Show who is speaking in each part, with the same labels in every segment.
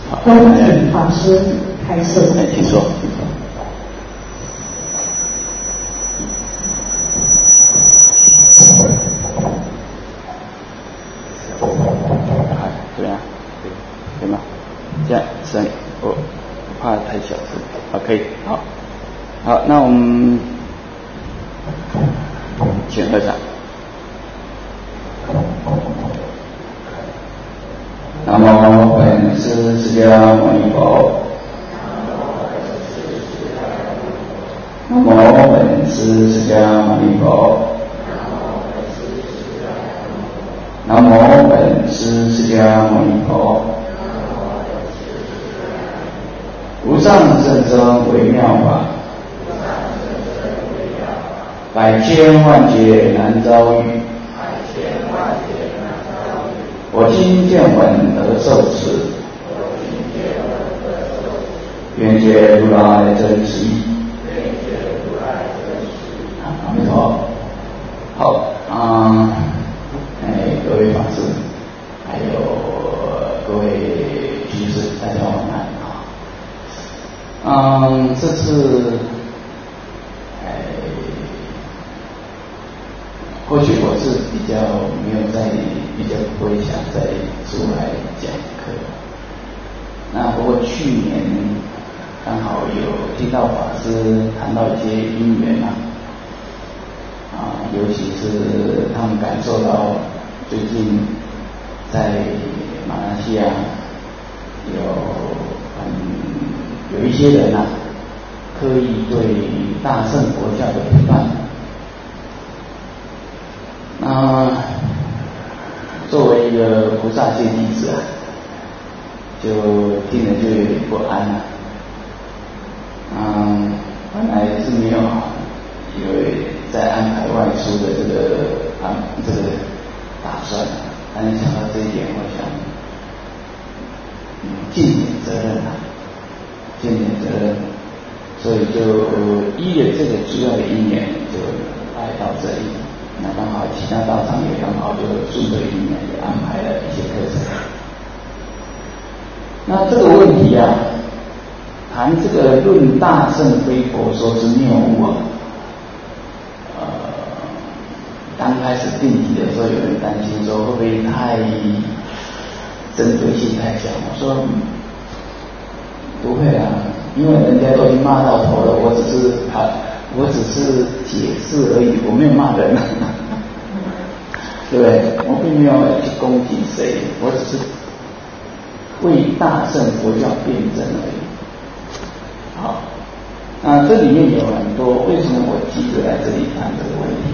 Speaker 1: 恭请法师开示。
Speaker 2: 请说。怎么样？对吗？这样声音我怕太小声。好，可以。好，好，那我们请合掌。南无本师释迦牟尼佛。南无本师释迦牟尼佛。南无本师释迦牟尼佛。无上甚深微妙法，百千万劫难遭遇。我今见闻得受持，愿解如来真实义。阿弥陀佛。好，各位法师，还有各位居士，大家晚安。这次，或许我是比较不会想再出来讲课。那不过去年刚好有听到法师谈到一些因缘尤其是他们感受到最近在马来西亚有一些人刻意对大乘佛教的批判。作为一个菩萨界弟子就听了就有点不安本来是没有在安排外出的这个打算，但是想到这一点，我想尽点责任，所以就依着这个主要的因缘就来到这里。那刚好其他道场也刚好就顺着因缘也安排了一些课程。那这个问题谈这个论大乘非佛说之谬误刚开始定题的时候，有人担心说会不会太针对性太强？我说不会因为人家都已经骂到头了，我只是解释而已，我没有骂人对不对？我并没有去攻击谁，我只是为大乘佛教辩证而已。好，那这里面有很多，为什么我急着来这里谈这个问题？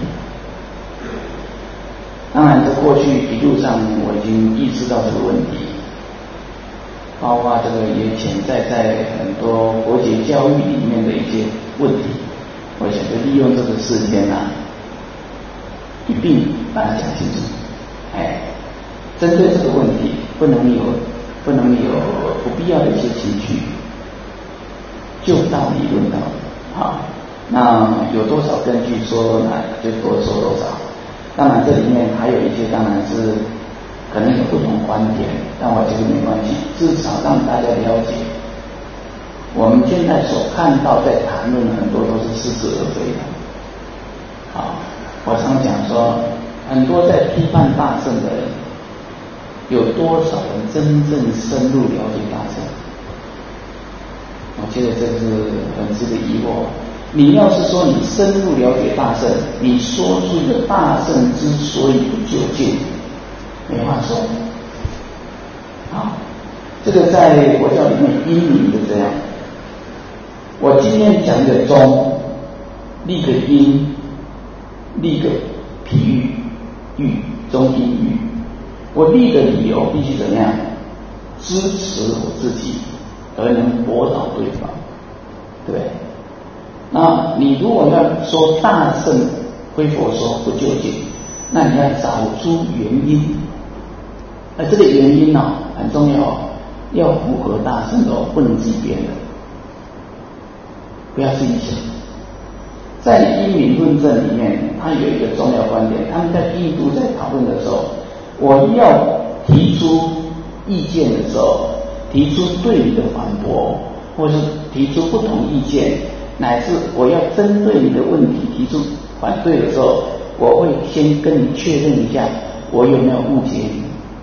Speaker 2: 当然，在过去一路上我已经意识到这个问题，包括这个也潜在很多国际教育里面的一些问题，我想就利用这个时间一并把它讲清楚。针对这个问题，不能有不必要的一些情绪，就道理论道理。那有多少根据说就多说多少。当然，这里面还有一些，当然是可能有不同观点，但我觉得没关系，至少让大家了解，我们现在所看到在谈论很多都是似是而非的。我常讲说，很多在批判大乘的人，有多少人真正深入了解大乘？我觉得这是很值得疑惑。你要是说你深入了解大乘，你说出一个大乘之所以不究竟，没话说。这个在佛教里面因明就这样。我今天讲一个中，立个因，立个譬喻，中因喻。我立的理由必须怎么样？支持我自己，而能驳倒对方，对不对？那你如果要说大乘非佛说不究竟，那你要找出原因。这个原因很重要，要符合大乘的不能自己编的，不要自己想。在因明论证里面，它有一个重要观点，他们在印度在讨论的时候，我要提出意见的时候， 提出对你的反驳，或是提出不同意见，乃至我要针对你的问题提出反对的时候，我会先跟你确认一下我有没有误解你，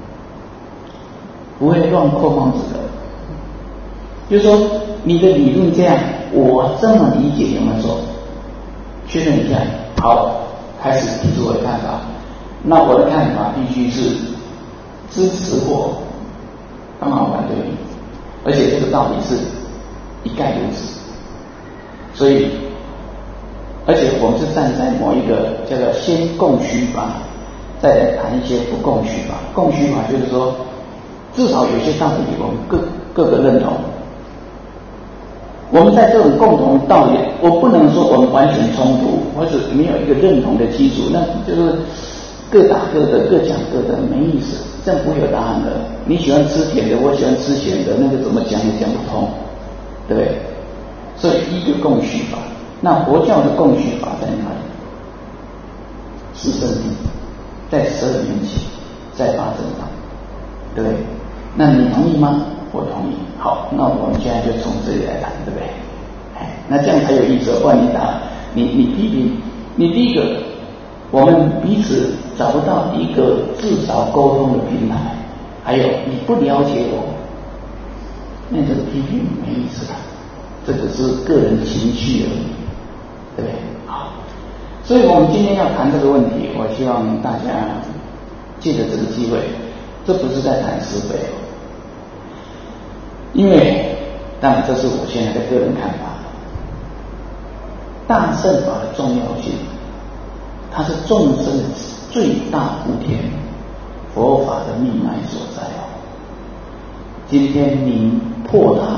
Speaker 2: 不会乱扣帽子的。就是说你的理论这样，我这么理解有没有错？确认一下，好，开始提出我的看法。那我的看法必须是支持或刚好反对你，而且这个道理是一概如此。所以，而且我们是站在某一个叫做先供需法，再来谈一些不供需法。供需法就是说，至少有些道理我们各个认同。我们在这种共同道理，我不能说我们完全冲突，或者没有一个认同的基础，那就是各打各的，各讲各的，没意思，这样不会有答案的。你喜欢吃甜的，我喜欢吃咸的，那个怎么讲也讲不通，对不对？所以一个供需法，那佛教的供需法在哪里？是圣地，在12年前，在八正道，对不对？那你同意吗？我同意。好，那我们现在就从这里来谈，对不对？那这样才有意思。不然你批评，你第一个，我们彼此找不到一个至少沟通的平台，还有你不了解我，那这个批评没意思了，这只是个人情绪而已，对不对？好，所以我们今天要谈这个问题，我希望大家借着这个机会，这不是在谈是非，因为当然这是我现在的个人看法。大乘法的重要性，它是众生的最大福田，佛法的命脉所在哦。今天您破它，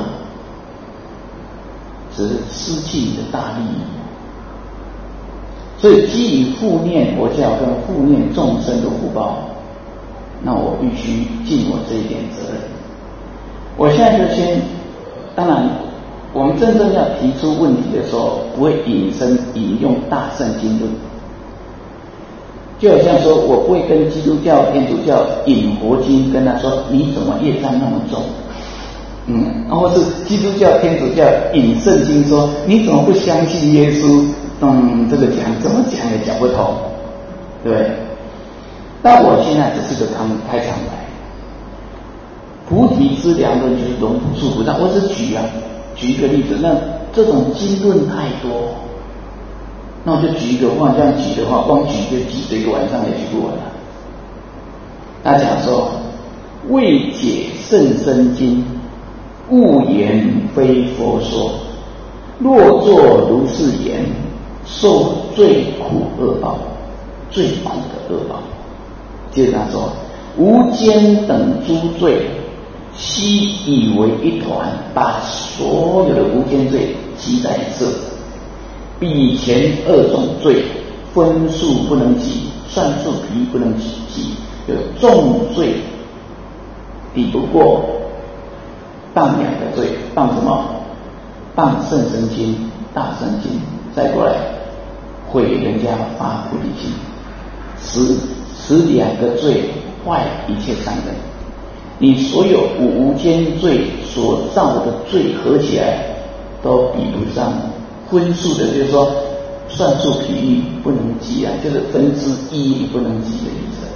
Speaker 2: 只是失去你的大利益。所以基于护念佛教跟护念众生的福报，那我必须尽我这一点责任。我现在就先，当然我们真正要提出问题的时候，不会引用大乘经论，就好像说我不会跟基督教、天主教引佛经，跟他说你怎么业障那么重，或是基督教、天主教引圣经说你怎么不相信耶稣，这个讲怎么讲也讲不通，对不对？但我现在只是个开场白。菩提资粮论就是龙普树菩萨，我只举一个例子。那这种经论太多，那我就举一个话，这样举的话，光举就举这个晚上也举不完了。他讲说，未解甚深经，勿言非佛说。若作如是言，受最苦恶报，最苦的恶报。接着他说，无间等诸罪，悉以为一团，把所有的无间罪集在一次。比前2种罪，分数不能及，算数比例不能及，有重罪抵不过谤2个罪，谤什么？谤圣神经、大圣经，再过来毁人家发菩提心，使2个罪坏一切善根。你所有无间罪所造的罪合起来，都比不上分数的，就是说算术比例不能及就是1/1你不能及的意思。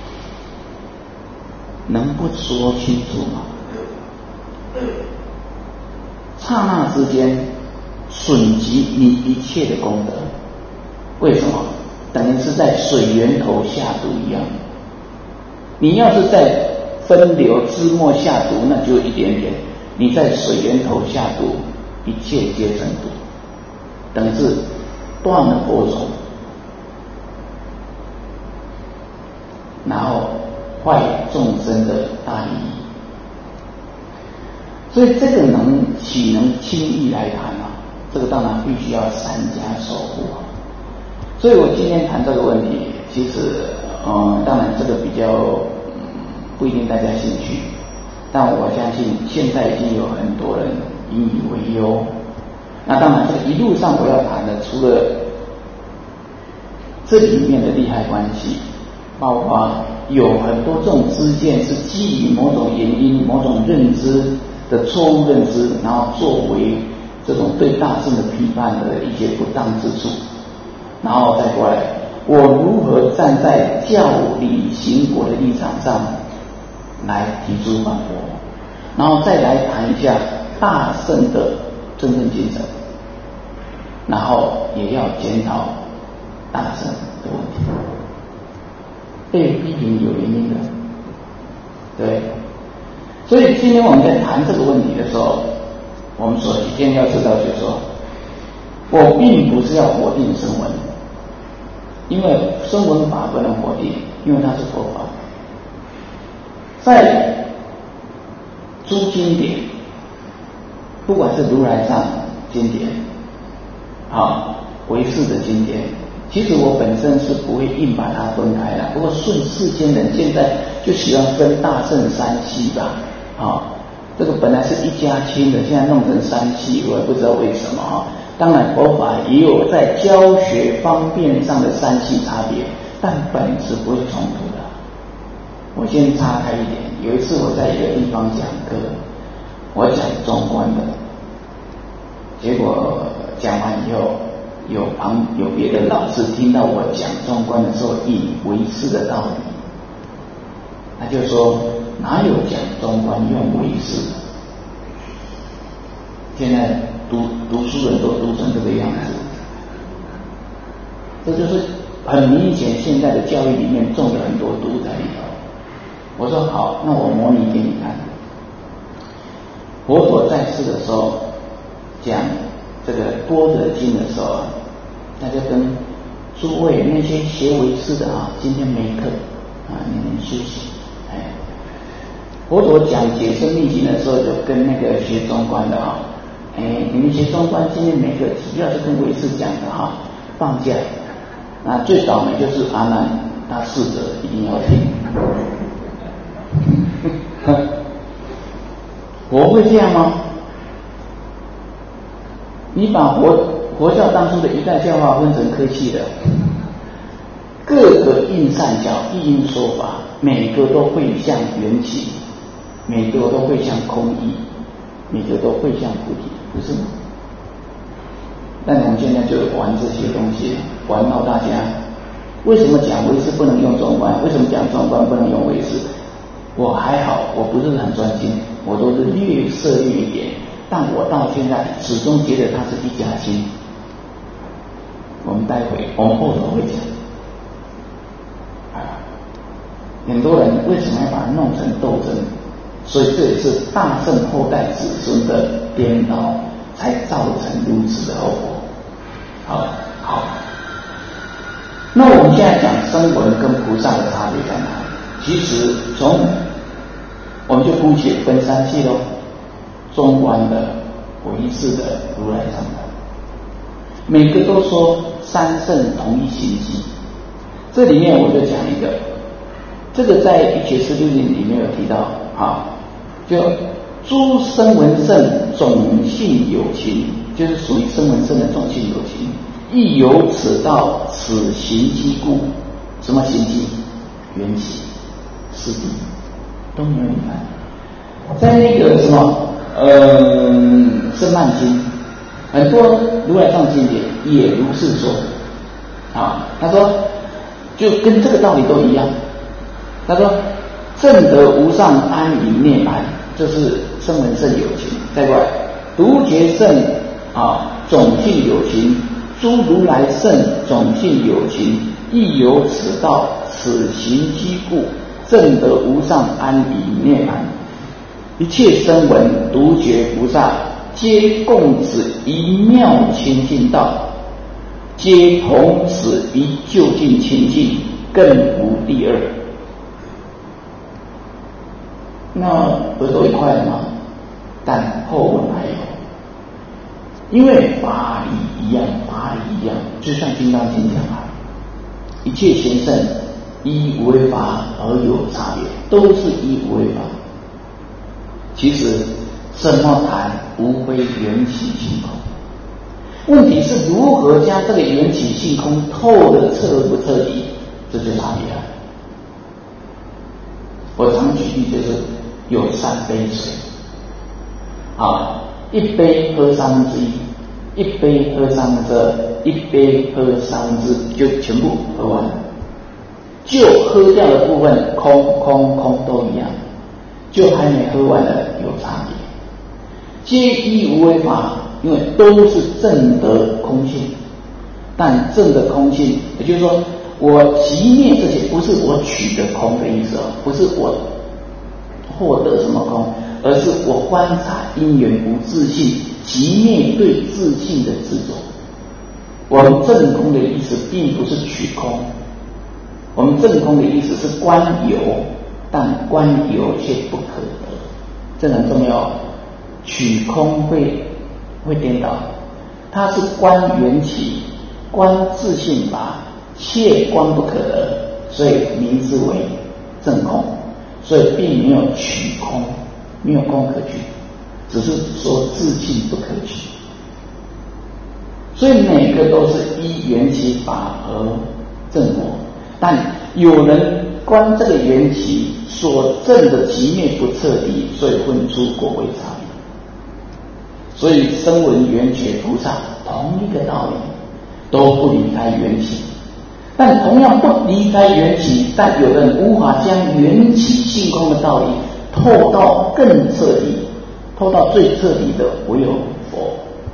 Speaker 2: 能不说清楚吗？刹那之间损及你一切的功德。为什么？等于是在水源头下毒一样。你要是在分流枝末下毒，那就一点点；你在水源头下毒，一切皆成毒，等于是断了播种，然后坏众生的大利益。所以这个岂能轻易来谈啊？这个当然必须要3家守护啊。所以我今天谈这个问题，其实当然这个比较不一定大家兴趣，但我相信现在已经有很多人引以为忧。那当然这个一路上我要谈的，除了这里面的利害关系，包括有很多这种知见是基于某种原因、某种认知的错误认知，然后作为这种对大圣的批判的一些不当之处，然后再过来，我如何站在教理行果的立场上来提出反驳，然后再来谈一下大圣的真正精神，然后也要检讨大圣的问题。被批评有原因的，对。所以今天我们在谈这个问题的时候，我们首先要知道就是说，我并不是要否定声闻，因为声闻法不能否定，因为它是佛法。在诸经典，不管是如来藏经典，唯识的经典，其实我本身是不会硬把它分开的。不过顺世间人现在就喜欢分大乘三系吧，这个本来是一家亲的，现在弄成三系，我也不知道为什么当然佛法也有在教学方便上的三系差别，但本质不会冲突的。我先岔开一点，有一次我在一个地方讲课，我讲中观的，结果讲完以后，有别的老师听到我讲中观的时候引唯识的道理，他就说哪有讲中观用唯识？现在读书人都读成这个样子，这就是很明显现在的教育里面种了很多毒在里头。我说好，那我模拟给你看。佛陀在世的时候讲这个般若经的时候，他就跟诸位那些学唯识的今天没课你们休息。佛陀讲解生密经的时候，就跟那个学中观的你们学中观今天没课，主要是跟唯识讲的放假。那最倒霉就是阿难，他侍者一定要听。我会这样吗？你把佛教当初的一代教化分成科系的，各个应善巧一因说法，每个都会向缘起，每个都会向空义，每个都会向菩提，不是吗？但我们现在就玩这些东西，玩到大家为什么讲唯识不能用中观，为什么讲中观不能用唯识？我还好，我不是很专心，我都是略涉略一点，但我到现在始终觉得它是一家亲。我们后头会讲很多人为什么要把它弄成斗争？所以这也是大乘后代子孙的颠倒，才造成如此的后果。好，那我们现在讲声闻跟菩萨的差别在哪里？其实我们就姑且分三系咯，中观的、唯识的、如来藏的，每个都说三圣同一行迹。这里面我就讲一个，这个在一切释律令里面有提到就诸声闻圣种性有情，就是属于声闻圣的种性有情，亦有此道此行迹故。什么行迹？缘起、四谛都没有你看。在那个什么圣曼经，很多如来藏经典也如是说他说就跟这个道理都一样。他说正得无上安隐涅槃，这是声闻圣有情。再过来独觉圣种性有情，诸如来圣种性有情，亦有此道此行迹故，正得无上安隐涅槃。一切声闻独觉菩萨，皆共此一妙清净道，皆同此一究竟清净，更无第二。那不都一块了吗？但后文还有，因为法理一样，就像《金刚经》讲一切贤圣依无为法而有差别，都是依无为法。其实什么谈无非缘起性空，问题是如何将这个缘起性空透的彻不彻底，这就差别了。我常举例就是有3杯水， 啊，一杯喝1/3，一杯喝1/3，一杯喝1/3就全部喝完了。就喝掉的部分，空都一样，就还没喝完的有差别。皆依无为法，因为都是证得空性，但证得空性，也就是说，我熄灭这些，不是我取得空的意思哦，不是我获得什么空，而是我观察因缘无自性，熄灭对自性的执着。我们证空的意思，并不是取空。我们证空的意思是观有，但观有却不可得，这很重要。取空会颠倒，它是观缘起，观自性法，切观不可得，所以名字为证空。所以并没有取空，没有空可取，只是说自性不可取。所以每个都是依缘起法而证果。但有人观这个缘起所证的寂灭不彻底，所以分出果位差别。所以声闻缘觉菩萨同一个道理，都不离开缘起，但同样不离开缘起，但有人无法将缘起性空的道理透到更彻底，透到最彻底的唯有佛。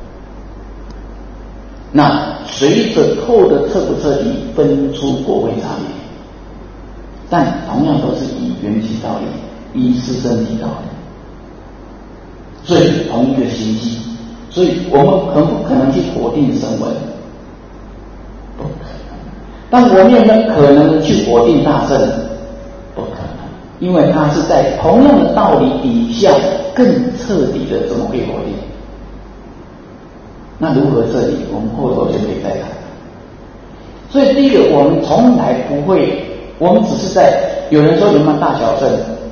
Speaker 2: 那随着透的彻不彻底，分出果位差别，但同样都是以缘起道理，依四圣谛道理，所以同一个心机。所以我们可不可能去否定声闻？不可能。但我们有没有可能去否定大乘？不可能，因为它是在同样的道理底下更彻底的，怎么会否定？那如何彻底？我们后头就可以再谈。所以第一个，我们从来不会，我们只是在有人说有没有大小乘？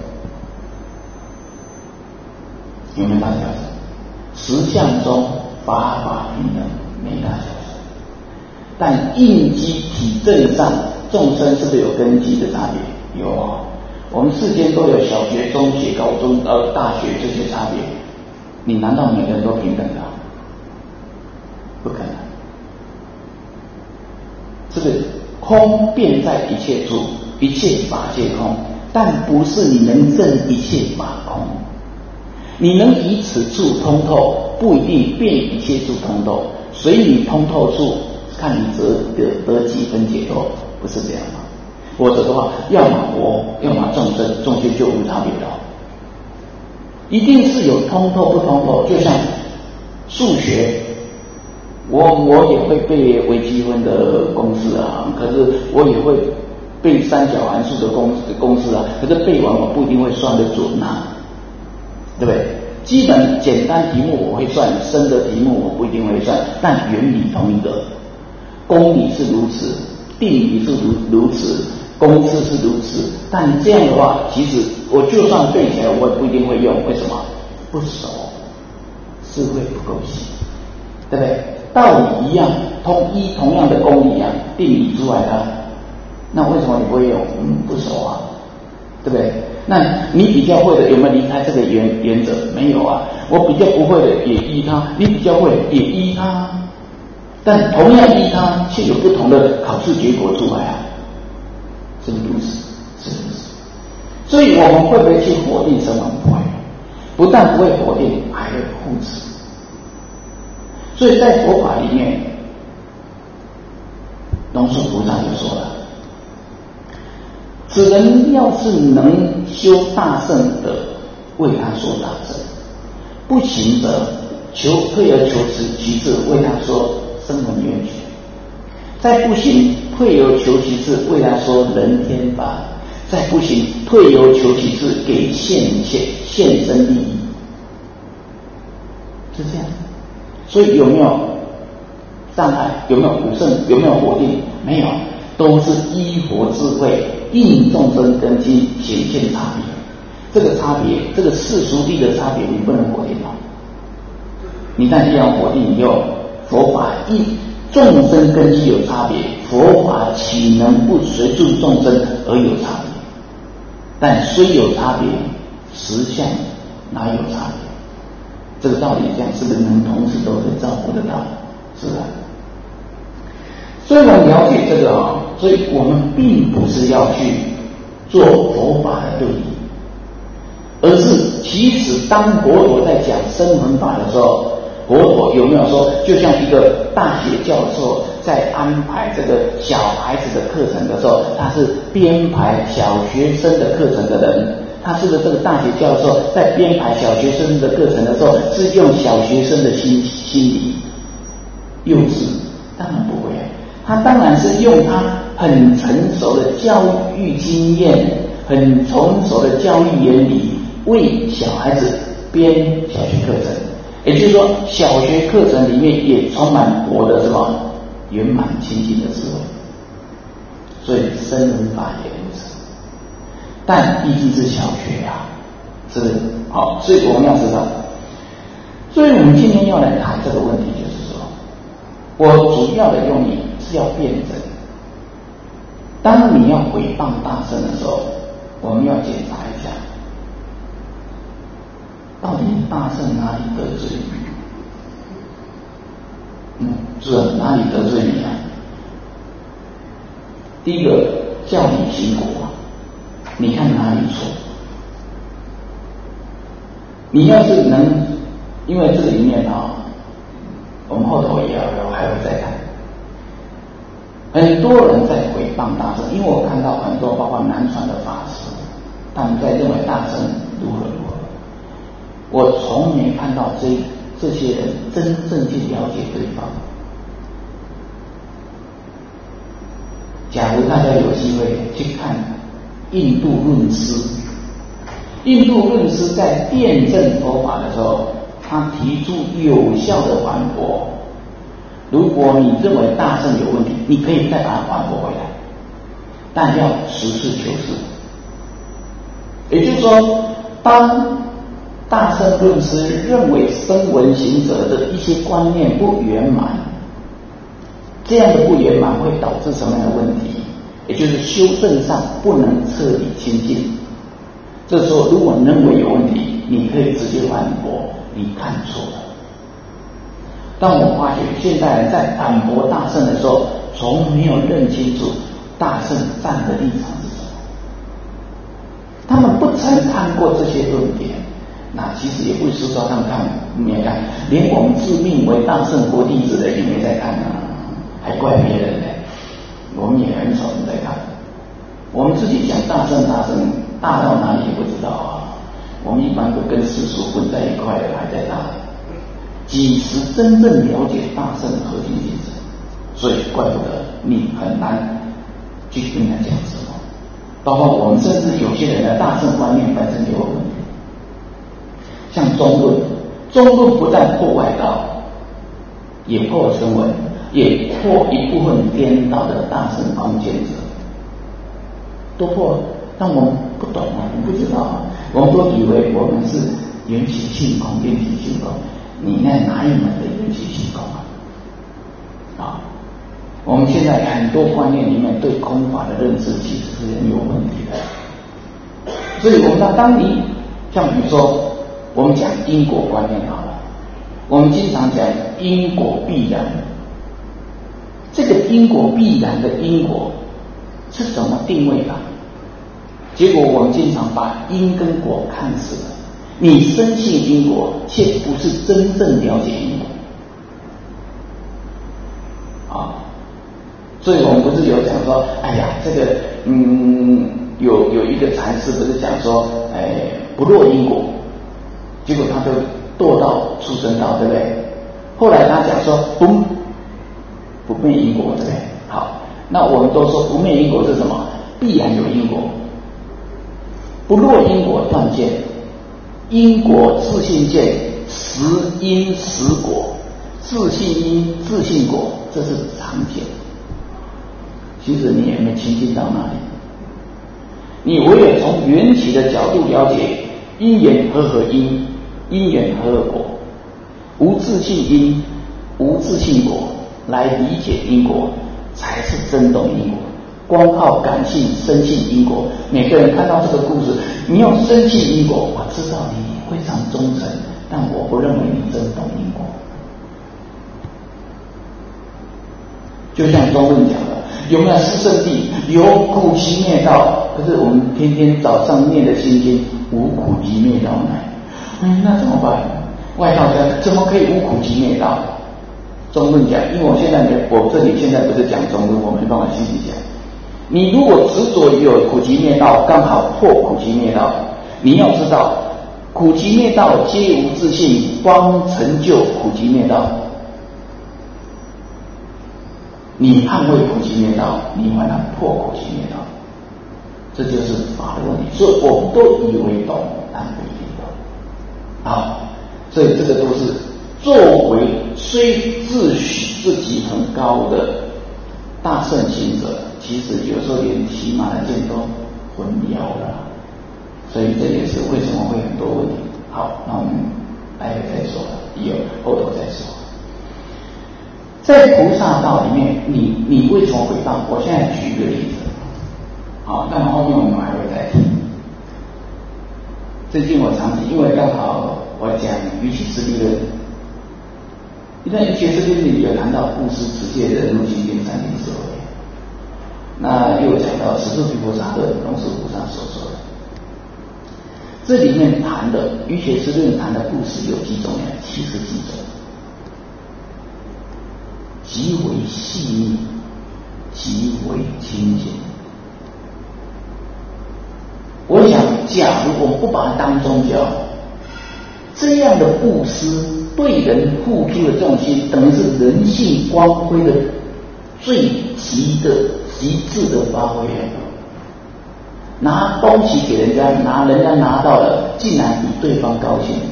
Speaker 2: 有没有大小乘？实相中法法平等，没大小乘。但应机体证上，众生是不是有根基的差别？有啊，我们世间都有小学、中学、高中、大学这些差别，你难道每个人都平等的？不可能。这个空遍在一切处，一切法皆空，但不是你能证一切法空。你能以此处通透，不一定遍一切处通透，随你通透处，看你得几分解脱，不是这样吗？否则的话，要么我，要么众生，众生就无差别了。一定是有通透不通透，就像数学。我也会背微积分的公式啊，可是我也会背三角函数的公式啊，可是背完我不一定会算得准啊，对不对？基本简单题目我会算，深的题目我不一定会算，但原理同一个，公理是如此，定理是如此，公式是如此。但这样的话，其实我就算背起来，我也不一定会用，为什么？不熟，智慧不够细，对不对？道理一样，同样的公理啊，定理出来的，那为什么你不会用？不熟啊，对不对？那你比较会的有没有离开这个原则？没有啊。我比较不会的也依他，你比较会也依他，但同样依他，却有不同的考试结果出来啊，是不是如此？是不是？所以我们会不会去否定声闻？不会，不但不会否定，还会护持。所以在佛法里面，龙树菩萨就说了，此人要是能修大乘的，为他说大乘；不行者，退而求其次，为他说声闻缘觉；再不行，退而求其次，为他说人天法；再不行，退而求其次，给现身利益。是这样。所以有没有障碍？有没有不胜？有没有否定？没有，都是依佛智慧应众生根基显现差别。这个差别，这个世俗谛的差别，你不能否定哦。你但是要否定以后，佛法依众生根基有差别，佛法岂能不随住众生而有差别？但虽有差别，实相哪有差别？ 这个道理讲是不是能同时都可以照顾得到？是啊。所以我们了解这个所以我们并不是要去做佛法的对立，而是其实当佛陀在讲声闻法的时候，佛陀有没有说，就像一个大学教授在安排这个小孩子的课程的时候，他是编排小学生的课程的人，他是不是这个大学教授在编排小学生的课程的时候，是用小学生的心理幼稚？当然不会，他当然是用他很成熟的教育经验，很成熟的教育原理，为小孩子编小学课程。也就是说，小学课程里面也充满佛的什么圆满清净的智慧，所以声闻法也如此。但毕竟是小学啊，是不是？好，所以我们要知道，所以我们今天要来谈这个问题，就是说，我主要的用意是要辩证。当你要诽谤大圣的时候，我们要检查一下，到底大圣哪里得罪你？是啊，哪里得罪你啊？第一个叫你行果，你看哪里错？你要是能，因为这里面我们后头还会再谈。很多人在诽谤大圣，因为我看到很多包括南传的法师，他们在认为大圣如何如何。我从没看到这些人真正去了解对方。假如大家有机会去看印度论师，印度论师在辩证佛法的时候，他提出有效的反驳。如果你认为大圣有问题，你可以再把它反驳回来，但要实事求是。也就是说，当大圣论师认为声闻行者的一些观念不圆满，这样的不圆满会导致什么样的问题？也就是修正上不能彻底清净。这时候如果认为有问题，你可以直接反驳，你看错了。但我发觉现代人在反驳大圣的时候，从没有认清楚大圣站的立场是什么。他们不曾看过这些论点，那其实也不是说他们没看，连我们自命为大圣佛弟子的也没在看啊，还怪别人呢。我们也很少人在看，我们自己讲大圣大到哪里也不知道啊。我们一般都跟世俗混在一块的，还在大。几时真正了解大圣的核心精神？所以怪不得你很难去跟他讲什么。包括我们甚至有些人的大圣观念本身就有问题，像中论不但破外道，也破声闻，也破一部分颠倒的大圣空间者，都破了。但我们不懂啊，我们不知道啊，我们都以为我们是缘起性空，缘起性空。你那哪一门的缘起性空啊？我们现在很多观念里面对空法的认知其实是很有问题的。所以我们当你像比如说我们讲因果观念好了，我们经常讲因果必然。这个因果必然的因果是怎么定位的？结果我们经常把因跟果看死了。你深信因果，却不是真正了解因果啊！所以我们不是有讲说，哎呀，这个有一个禅师不是讲说，不落因果，结果他就堕到畜生道，对不对？后来他讲说不灭因果，对不对？好，那我们都说不灭因果是什么？必然有因果，不落因果断见。因果自性见，实因实果，自性因自性果，这是常见。其实你也没清净到哪里，你唯有从缘起的角度了解因缘和因，因缘和果，无自性因，无自性果，来理解因果，才是真懂因果。光靠感性深信因果，每个人看到这个故事，你用深信因果，我知道你非常忠诚， 但我不认为你真懂因果。就像中问讲的，有没有四圣谛？有苦集灭道，可是我们天天早上念的心经无苦集灭道呢？那怎么办？外道家怎么可以无苦集灭道？中论讲，因为我这里现在不是讲中论，我没办法细细讲。你如果执着于有苦集灭道，刚好破苦集灭道。你要知道，苦集灭道皆无自性，方成就苦集灭道。你捍卫苦集灭道，你反而破苦集灭道，这就是法的问题。所以我们都以为懂，但不一定懂。好，所以这个都是作为虽自诩自己很高的大圣行者，其实有时候连起码的见都混淆了。所以这也是为什么会很多问题。好，那我们待会再说，后头再说。在菩萨道里面，你为什么毁谤？我现在举一个例子，好，那么后面我们还会再听。最近我常提，因为刚好我讲瑜伽师地论，因为瑜伽师地论里有谈到布施、持戒、忍辱、精进、禅定、智慧，那又讲到十住毗菩萨论，龙树菩萨所说的。这里面谈的瑜伽师论谈的布施有几种呢？70几种。极为细腻，极为清净。我想，假如我们不把它当宗教，这样的布施对人付出的这种心，等于是人性光辉的最极致的发挥。拿东西给人家，人家拿到了，竟然比对方高兴。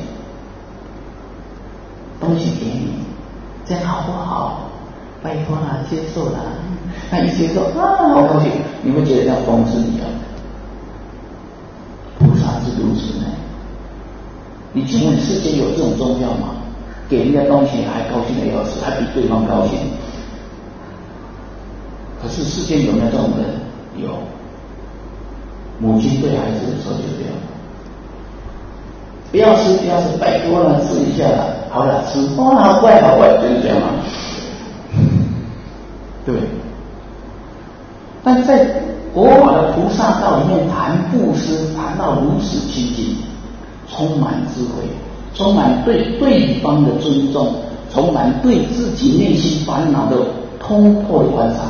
Speaker 2: 东西给你，这样好不好？拜托啦，接受啦。那一接受好高兴，你会觉得像疯子一样。菩萨是如此呢。你请问世界有这种宗教吗？给人家东西还高兴的要死，还比对方高兴。可是世间有没有这种人？有。母亲对孩子的时候就这样，不要吃，拜托了，吃一下了，好了，吃，好怪，就是这样嘛。对，但是在国法的菩萨道里面谈布施，谈到如此清净，充满智慧，充满对对方的尊重，充满对自己内心烦恼的通透的观察。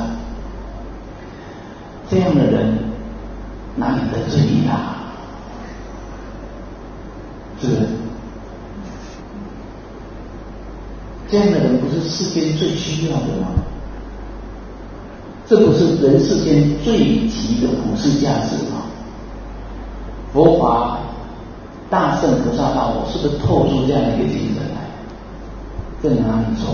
Speaker 2: 这样的人哪里得罪你啊？是不是？这样的人不是世间最需要的吗？这不是人世间最极的普世价值吗？佛法大圣菩萨道，我是不是透出这样的一个精神来？在哪里做？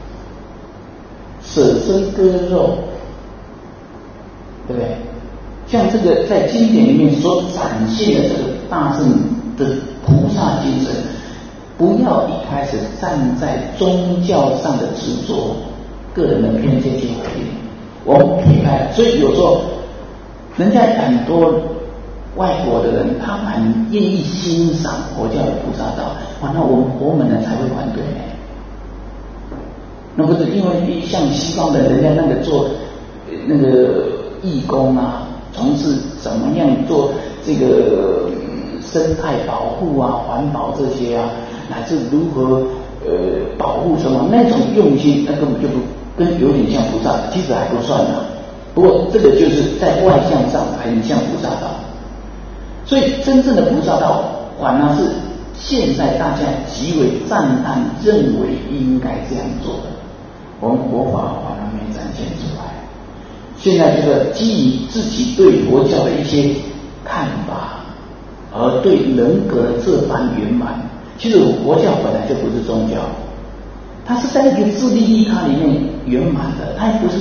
Speaker 2: 舍身割肉，对不对？像这个在经典里面所展现的这个大圣的菩萨精神，不要一开始站在宗教上的执着、个人的偏见去回应。我们撇开，所以有时候人家很多外国的人，他们很愿意欣赏佛教的菩萨道，那我们佛门人才会反对呢。那不是因为像西方的人家那个做那个义工啊，从事怎么样做这个生态保护啊、环保这些啊，乃至如何保护什么那种用心，那根本就不。跟有点像菩萨，其实还不算呢。不过这个就是在外向上很像菩萨道，所以真正的菩萨道反而是现在大家极为赞叹，认为应该这样做的。我们佛法反而没展现出来。现在这个基于自己对佛教的一些看法，而对人格的这般圆满，其实佛教本来就不是宗教。它是在一个自利利他里面圆满的，它不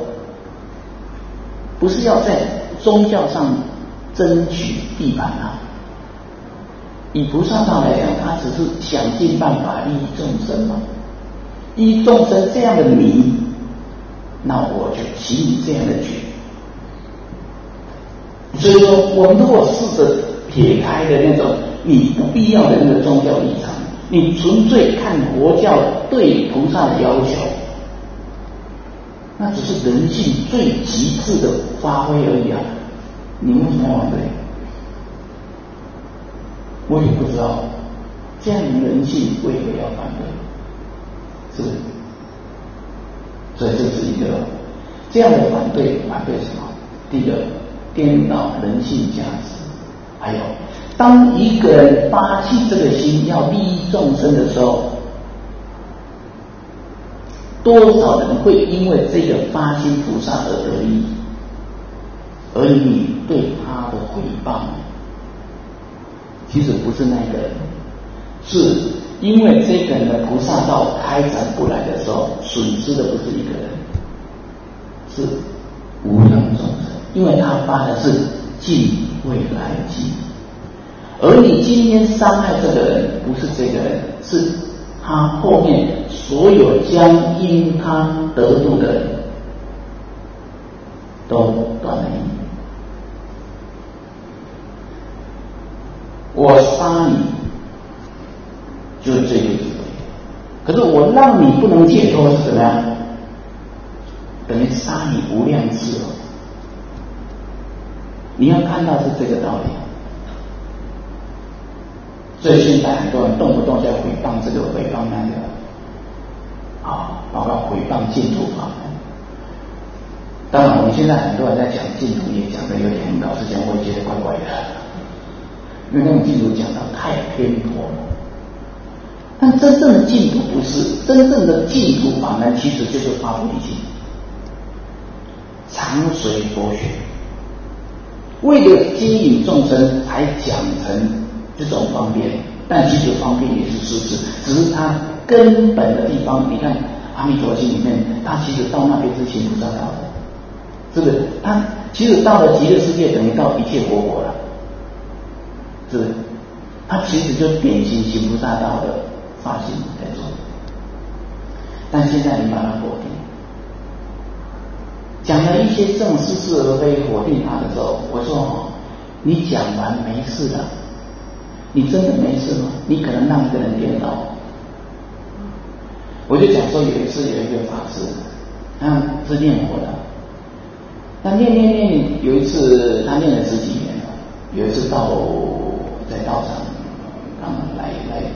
Speaker 2: 是要在宗教上争取地盘啊。以菩萨道来讲，它只是想尽办法利益众生嘛，利益众生这样的你，那我就起你这样的举。所以说，我们如果试着撇开的那种你不必要的那个宗教立场， 你纯粹看佛教对菩萨的要求，那只是人性最极致的发挥而已啊！你为什么要反对？我也不知道，这样的人性为何要反对？是不是？所以这是一个这样的反对，反对什么？第一个，颠倒人性价值，还有，当一个人发起这个心要利益众生的时候，多少人会因为这个发心菩萨而得利益，而你对他的回报，其实不是那个人，是因为这个人的菩萨道开展不来的时候，损失的不是一个人，是无量众生，因为他发的是尽未来际，而你今天伤害这个人，不是这个人，是他后面所有将因他得度的人都断了因。我杀你就是这个意思，可是我让你不能解脱是怎么样？等于杀你无量次哦。你要看到是这个道理。所以现在很多人动不动在诽谤这个诽谤那个包括诽谤净土法门。当然我们现在很多人在讲净土也讲的有点，老实讲我也觉得怪怪的，因为那种净土讲到太偏颇了。但真正的净土不是，真正的净土法门其实就是发菩提心，常随佛学，为了接引众生才讲成这种方便，但其实方便也是事实，只是它根本的地方，你看阿弥陀经里面，它其实到那边是行菩萨道的，是不是？它其实到了极乐世界，等于到一切活佛了，是不是？它其实就是典型行菩萨道的发心在做，但现在你把它否定，讲了一些这种似是而非否定它的时候，我说你讲完没事的，你真的没事吗？你可能让一个人颠倒。我就讲说有一次有一个法师，他是念佛的，他念，有一次他念了10几年了，有一次在道场刚来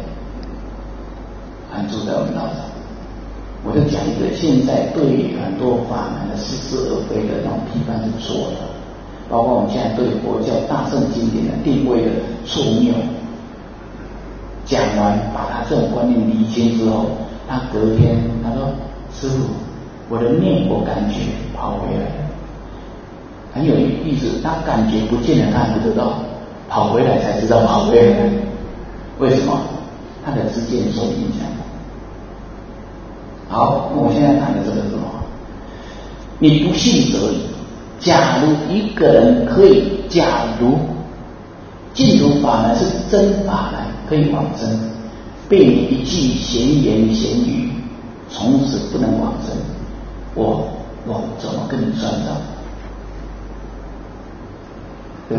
Speaker 2: 安住在我们道场，我就讲一个现在对于很多法门的似是而非的那种批判是错的，包括我们现在对佛教大乘经典的定位的错谬。讲完把他这种观念理清之后，他隔天他说：“师父，我的念佛感觉跑回来了。”很有意思，他感觉不见了，他还不知道，跑回来才知道跑回来。为什么？他的知见受影响。好，那我现在谈的这个是什么？你不信则已。假如一个人可以，假如净土法门是真法门，可以往生，被你一句闲言闲语，从此不能往生，我怎么跟你算账？对，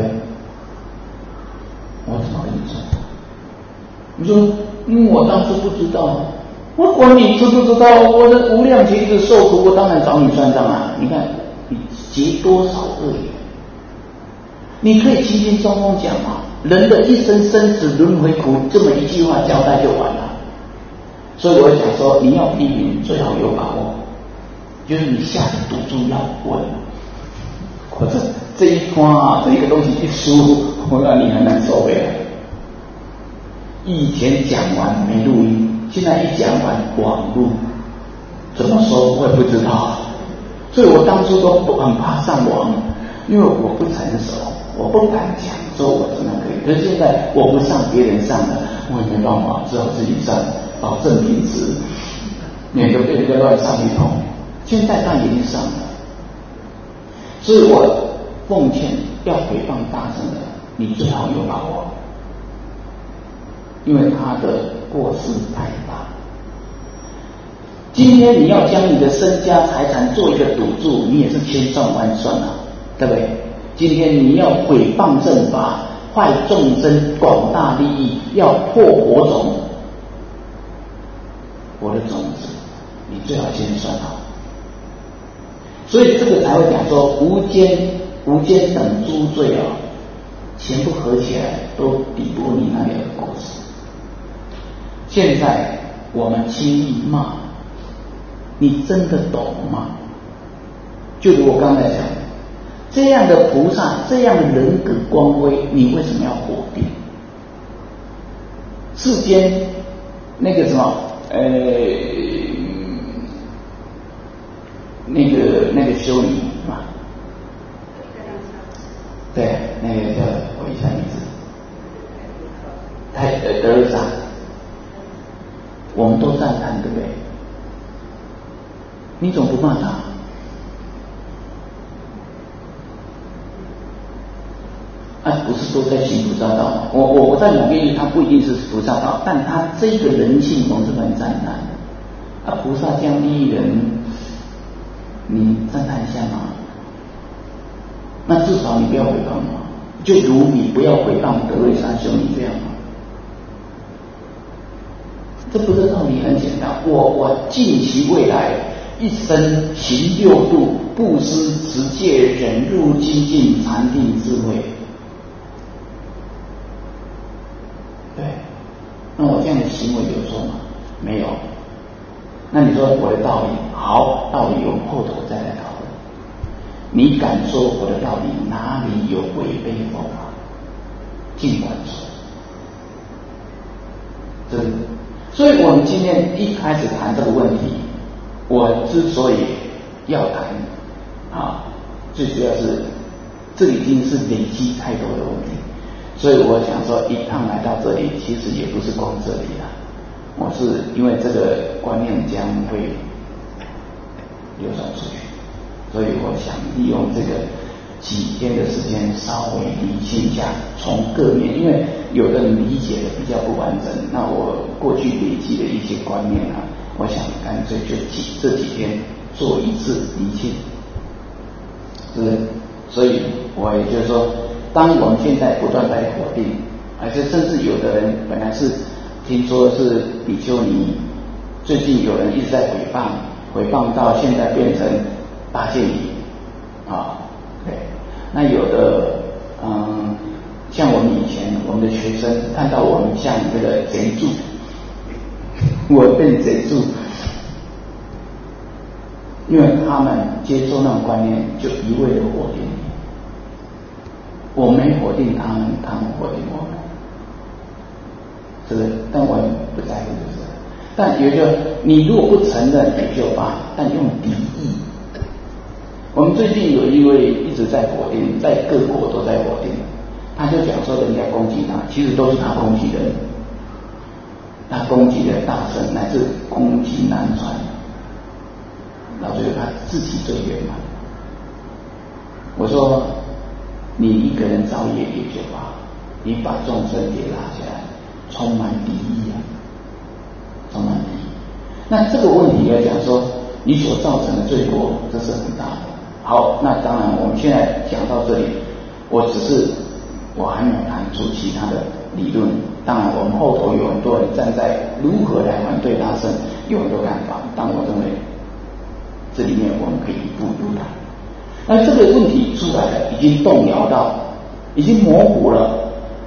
Speaker 2: 我怎么跟你算账？你说，因为我当时不知道，我管你知不知道，我的无量劫一直受苦，我当然找你算账啊！你看你结多少恶缘，你可以轻轻松松讲嘛。人的一生生死轮回苦，这么一句话交代就完了。所以我想说，你要批评最好有把握，就是你下的赌注要稳。或者这一关这个东西一输，我让你很难收回来。以前讲完没录音，现在一讲完网录，怎么说我也不知道。所以我当初都很怕上网，因为我不成熟，我不敢讲。说我真的可以，可是现在我不上，别人上了，我也没办法，只好自己上，保证品质，免得被人家乱上一通。现在他已经上了，所以我奉劝要诽谤大乘的，你最好有把握，因为他的过失太大。今天你要将你的身家财产做一个赌注，你也是千算万算啊，对不对？今天你要毁谤正法，坏众生广大利益，要破火种， 我的种子，你最好先算好。所以这个才会讲说无间等诸罪全部合起来都抵不过你那两个果子。现在我们轻易骂，你真的懂吗？就如我刚才讲的，这样的菩萨，这样的人格光辉，你为什么要否定？世间那个什么那个修女嘛，对，那个叫我一下名字，德瑞莎，我们都赞叹，对不对？你怎么不骂他？不是都在行菩萨道吗？我在某个意义，他不一定是菩萨道，但他这个人性总是很赞叹的。菩萨这样利益人，你赞叹一下吗？那至少你不要诽谤嘛，就如你不要诽谤德瑞莎修女这样嘛。这不是道理很简单，我尽其未来一生行六度，布施、持戒、忍辱、精进、禅定、智慧。对，那我这样的行为有错吗？没有。那你说我的道理好，道理我们后头再来讨论。你敢说我的道理哪里有违背佛法？尽管说。真的。所以我们今天一开始谈这个问题，我之所以要谈最主要是这已经是累积太多的问题，所以我想说一趟来到这里，其实也不是光这里啦，我是因为这个观念将会流传出去，所以我想利用这个几天的时间稍微理清一下，从各面，因为有的人理解的比较不完整，那我过去累积的一些观念我想干脆就这几天做一次理清，是不是？所以我也就是说，当我们现在不断在否定，而且甚至有的人本来是听说是比丘尼，最近有人一直在诽谤到现在变成八戒尼对，那有的像我们以前我们的学生看到我们像这个贼助，我变贼助，因为他们接受那种观念就一味的否定你，我没否定他们，他们否定我们，是不是？但我不在乎就是，但有一个你如果不承认也就罢，但用敌意。我们最近有一位一直在否定，在各国都在否定，他就讲说人家攻击他，其实都是他攻击人，他攻击了大圣，乃至攻击南传，到最后他自己最圆满。我说你一个人造业也就罢，你把众生给拉下来，充满敌意充满敌意。那这个问题要讲说你所造成的罪过，这是很大的。好，那当然我们现在讲到这里，我还没有谈出其他的理论。当然我们后头有很多人站在如何来反对大圣，有很多看法，但我认为这里面我们可以一步一步谈。那这个问题出来了，已经动摇到已经模糊了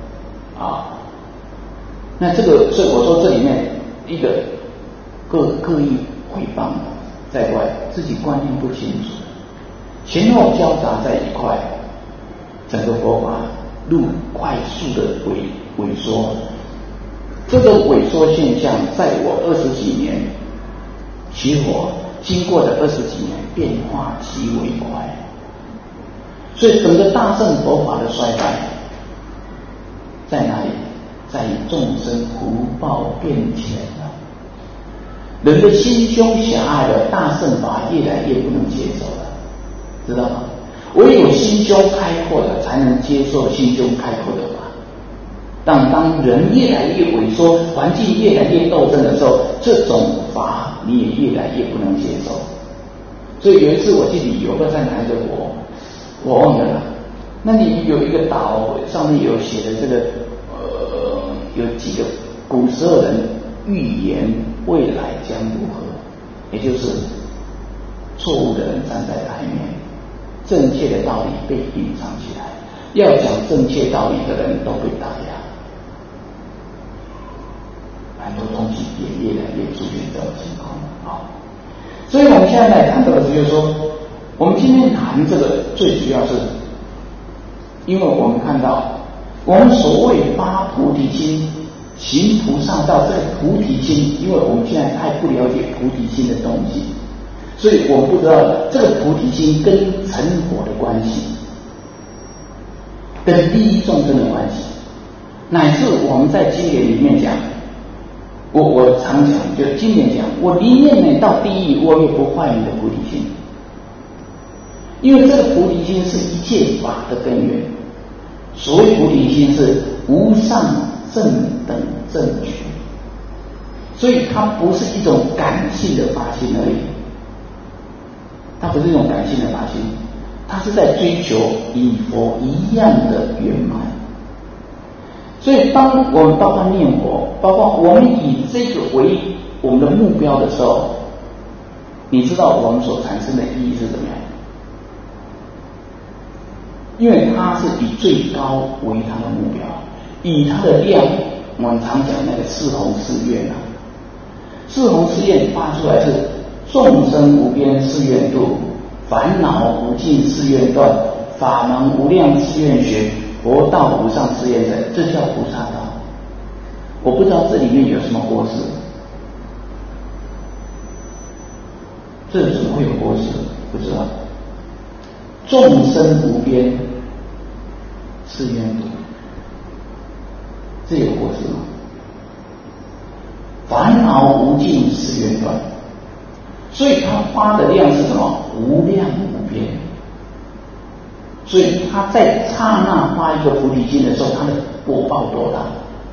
Speaker 2: 那这个，所以我说这里面一个刻意诽谤在外，自己观念不清楚，前后交杂在一块，整个佛法路快速的萎缩。这个萎缩现象在我20几年学佛经过的20几年变化极为快，所以整个大乘佛法的衰败在哪里？在众生福报变浅了，人的心胸狭隘了，大乘法越来越不能接受了，知道吗？唯有心胸开阔的才能接受心胸开阔的法。当人越来越萎缩，环境越来越斗争的时候，这种法你也越来越不能接受。所以有一次我去旅游，不知道在哪一个国，我忘了。那你有一个岛，上面有写的这个有几个古时候人预言未来将将如何？也就是错误的人站在台面，正确的道理被隐藏起来，要讲正确道理的人都被打压，很多东西也越来越出现这种情况啊。所以我们现在来谈到的就是说，我们今天谈这个最主要是，因为我们看到我们所谓发菩提心、行菩萨道，这个菩提心，因为我们现在太不了解菩提心的东西，所以我们不知道这个菩提心跟成佛的关系，跟利益众生的关系，乃至我们在经典里面讲，我常讲，就经典讲，我宁愿呢到地狱，我也不坏你的菩提心，因为这个菩提心是一切法的根源。所谓菩提心是无上正等正觉，所以它不是一种感性的发心而已，它不是一种感性的发心，它是在追求与佛一样的圆满。所以当我们包括念佛，包括我们以这个为我们的目标的时候，你知道我们所产生的意义是怎么样？因为它是以最高为它的目标，以它的量，我们常讲那个四弘誓愿啊，四弘誓愿发出来是众生无边誓愿度，烦恼无尽誓愿断，法门无量誓愿学，佛道无上誓愿成，这叫菩萨道。我不知道这里面有什么过失，这怎么会有过失？不知道。众生无边誓愿度，这有过失吗？烦恼无尽誓愿断，所以他发的量是什么？无量无边。所以他在刹那发一个菩提心的时候，他的果报多大？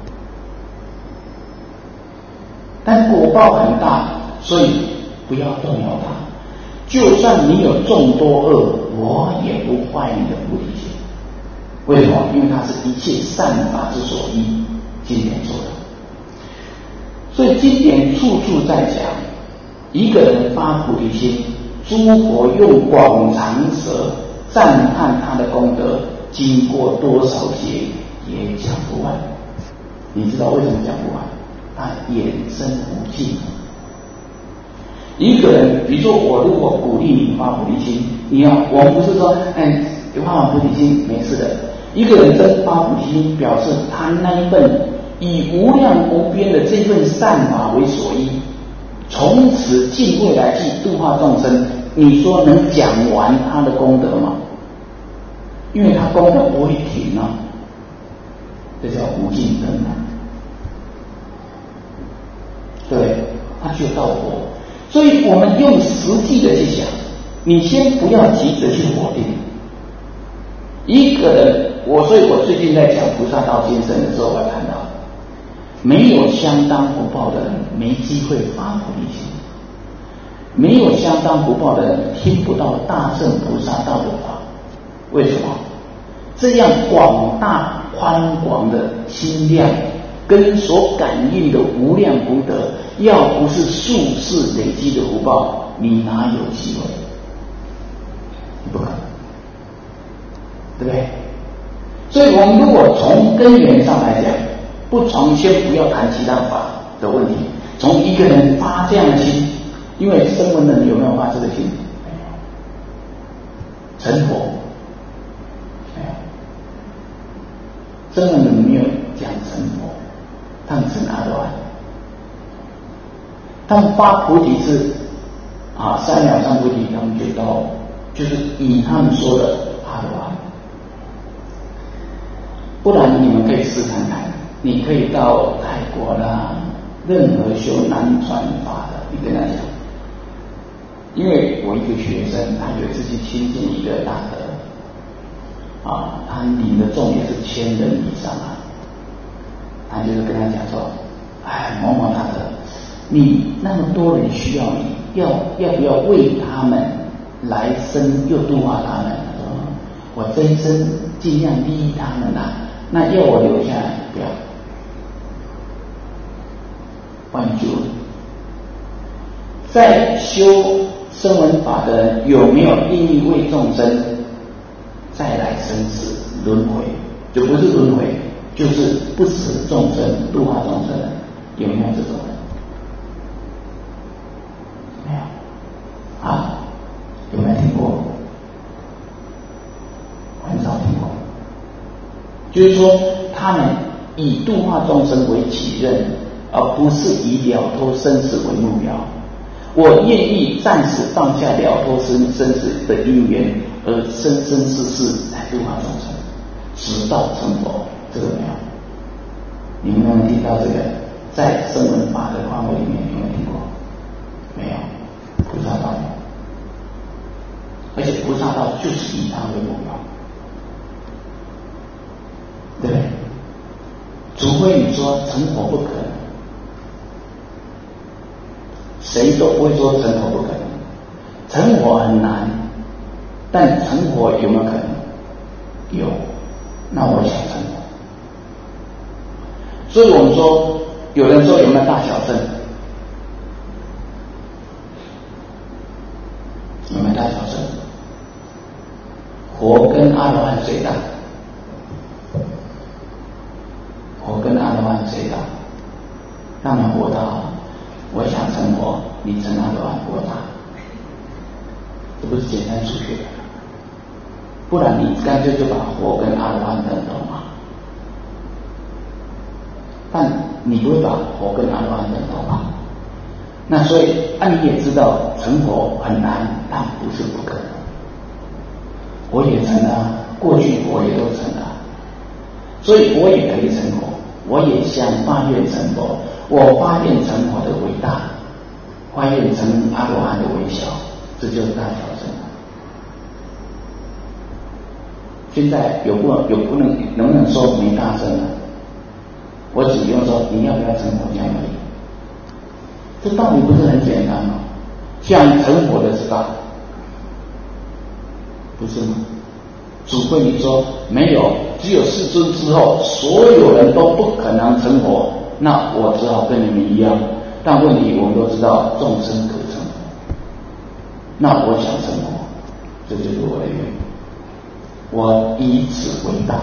Speaker 2: 但果报很大，所以不要动摇它。就算你有众多恶，我也不坏你的菩提心。为什么？因为它是一切善法之所依，经典说的。所以经典处处在讲，一个人发菩提心，诸佛用广长舌赞叹他的功德，经过多少劫也讲不完。你知道为什么讲不完？他衍生无尽。一个人，比如说我如果鼓励你发菩提心，我们不是说你发完菩提心没事的。一个人真发菩提心，表示他那一份以无量无边的这份善法为所依，从此尽未来际度化众生。你说能讲完他的功德吗？因为他功德不会停啊，这叫无尽灯啊。对，他就到佛。所以我们用实际的去想，你先不要急着去否定一个人。所以我最近在讲菩萨道精神的时候，我看到没有相当福报的人没机会发菩提心，没有相当福报的人听不到大乘菩萨道的法。为什么？这样广大宽广的心量跟所感应的无量福德，要不是数世累积的福报，你哪有机会？不可能，对不对？所以我们如果从根源上来讲，先不要谈其他法的问题，从一个人发这样的心，因为声闻人有没有发这个心？成佛，声闻人没有讲成佛，他们成阿罗汉。他们发菩提是三藐三菩提，他们就到就是以他们说的阿罗汉。不然你们可以试看看，你可以到泰国啦，任何修南传法的，你跟他讲。因为我一个学生，他有一次去亲近一个大德，他领的众也是1000人以上啊。他就是跟他讲说，某某大德，你那么多人需要你，要不要为他们来生又度化他们？他说，我这一生尽量利益他们啦。那要我留下来，不要，换句， 在修声闻法的人有没有愿意为众生再来生死轮回？就不是轮回，就是不死众生、度化众生的，有没有这种人？没有啊？有没有听过？很少听过。就是说，他们以度化众生为己任，而不是以了脱生死为目标。我愿意暂时放下了脱生死的因缘，而生生世世来度化众生，直到成佛。这个没有？你们有没有听到这个？在声闻法的范围里面有没有听过？没有。菩萨道有，而且菩萨道就是以他为目标，对不对？除非你说成佛不可能，谁都不会说成佛不可能。成佛很难，但成佛有没有可能？有。那我想成佛。所以我们说，有人说有没有大小乘？有没有大小乘？佛跟阿罗汉谁大？佛跟阿罗汉谁大？当然佛大。我想成佛，你成阿罗汉，佛大，这不是简单数学？不然你干脆就把佛跟阿罗汉等同嘛。但你不会把佛跟阿罗汉等同吧？那所以你也知道成佛很难，但不是不可能。我也成了，过去我也都成了，所以我也可以成佛。我也想发愿成佛，我发愿成佛的伟大，发愿成阿罗汉的微小，这就是大小乘。现在能不能说没大乘了？我只用说你要不要成佛这样而已。这道理不是很简单吗？想成佛的是大，不是吗？除非你说没有，只有世尊之后，所有人都不可能成佛，那我只好跟你们一样。但问题我们都知道，众生可成佛，那我想成佛，这就是我的愿，我以此为大。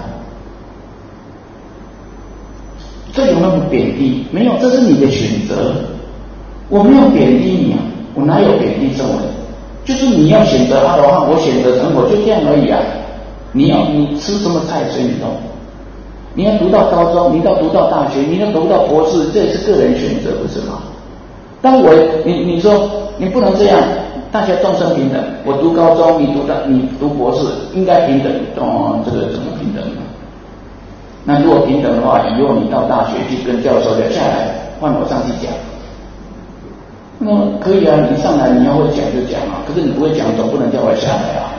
Speaker 2: 这有没有贬低？没有，这是你的选择。我没有贬低你啊，我哪有贬低声闻？就是你要选择阿罗汉，我选择成佛，就这样而已啊。你吃什么菜随你动，你要读到高中，你要读到大学，你要读到博士，这也是个人选择，不是吗？当你说你不能这样，大家众生平等，我读高中，你读博士，应该平等，这个怎么平等呢？那如果平等的话，以后你到大学去跟教授讲下来，换我上去讲，那可以啊，你上来你要会讲就讲啊，可是你不会讲，总不能叫我下来啊。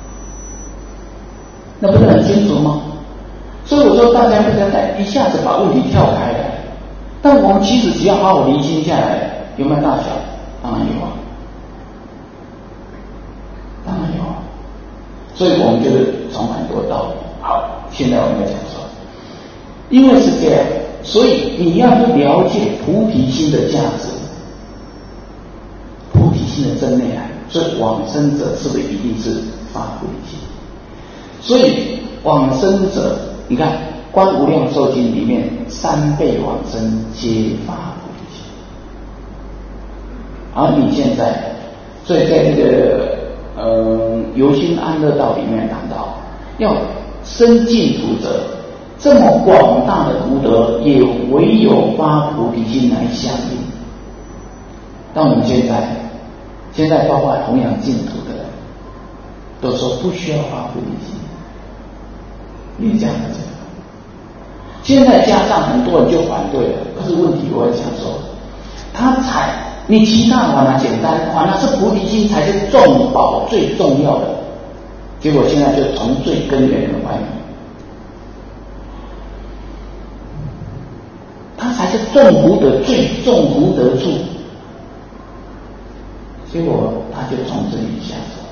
Speaker 2: 那不是很清楚吗？所以我说大家不能一下子把问题跳开来，但我们其实只要好好厘清下来，有没有大小？当然有啊，当然有啊。所以我们就是从很多道理。好，现在我们要讲说，因为是这样，所以你要去了解菩提心的价值，菩提心的真内涵。所以往生者是不是一定是发菩提心？所以往生者，你看《观无量寿经》里面3辈往生皆发菩提心。而你现在，所以在这个游心安乐道里面谈到，要生净土者，这么广大的福德，也唯有发菩提心来相应。到我们现在包括弘扬净土的人，都说不需要发菩提心。你讲的这个，现在加上很多人就反对了。可是问题我也想说，你其他法呢简单，反而是菩提心才是重宝最重要的。结果现在就从最根源的怀疑，它才是重福德最重福德处。结果他就从这里下手，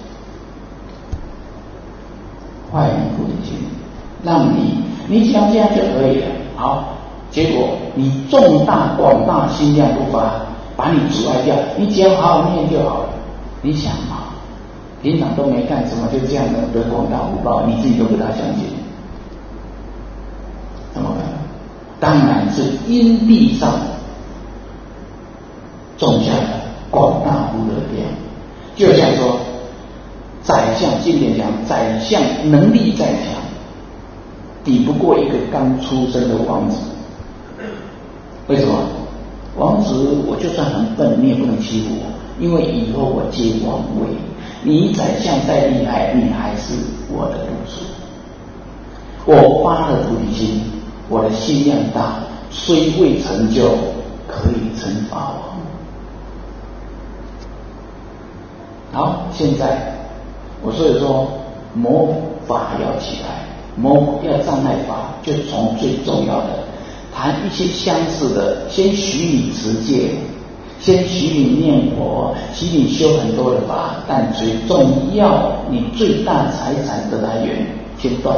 Speaker 2: 坏你菩提心。让你只要这样就可以了。好，结果你重大广大心量不发， 把你阻碍掉，你只要好好念就好了。你想嘛，平常都没干什么，就这样的得广大福报，你自己都不大相信，怎么办？当然是因地上种下了广大福德量。就像说宰相，经典讲宰相能力再强，抵不过一个刚出生的王子。为什么？王子我就算很笨，你也不能欺负我，因为以后我接王位，你宰相再厉害，你还是我的部属。我发了菩提心，我的心量大，虽未成就，可以成法王。好，现在我所以说谋法要起来，谋要障碍法，就从最重要的谈一些相似的，先许你持戒，先许你念佛，许你修很多的法，但最重要，你最大财产的来源先断，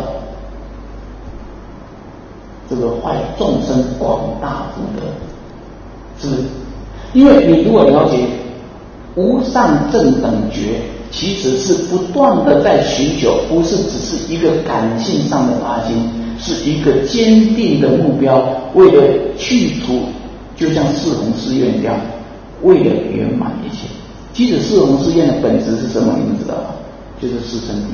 Speaker 2: 这个坏众生广大福德，是不是？因为你如果了解无上正等觉，其实是不断的在寻求，不是只是一个感性上的发心，是一个坚定的目标，为了去除，就像四弘誓愿一样，为了圆满一切。其实四弘誓愿的本质是什么？你们知道吗？就是四圣谛。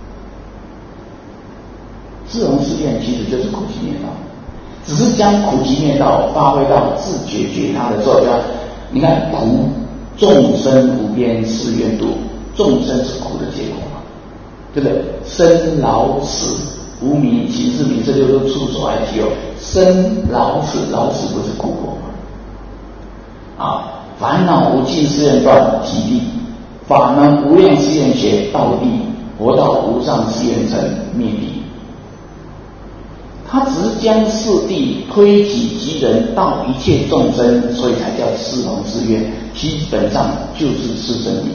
Speaker 2: 四弘誓愿其实就是苦集灭道，只是将苦集灭道发挥到自觉觉他的时候，你看苦。众生无边誓愿度，众生是苦的结果嘛？对不对？生老死无明行识名色六都触手爱提哦，生老死，老死不是苦果吗？啊，烦恼无尽誓愿断体力，法门无量誓愿学道地，佛道无上誓愿成灭地。他只是将四谛推己及人到一切众生，所以才叫四弘誓愿，基本上就是四圣谛，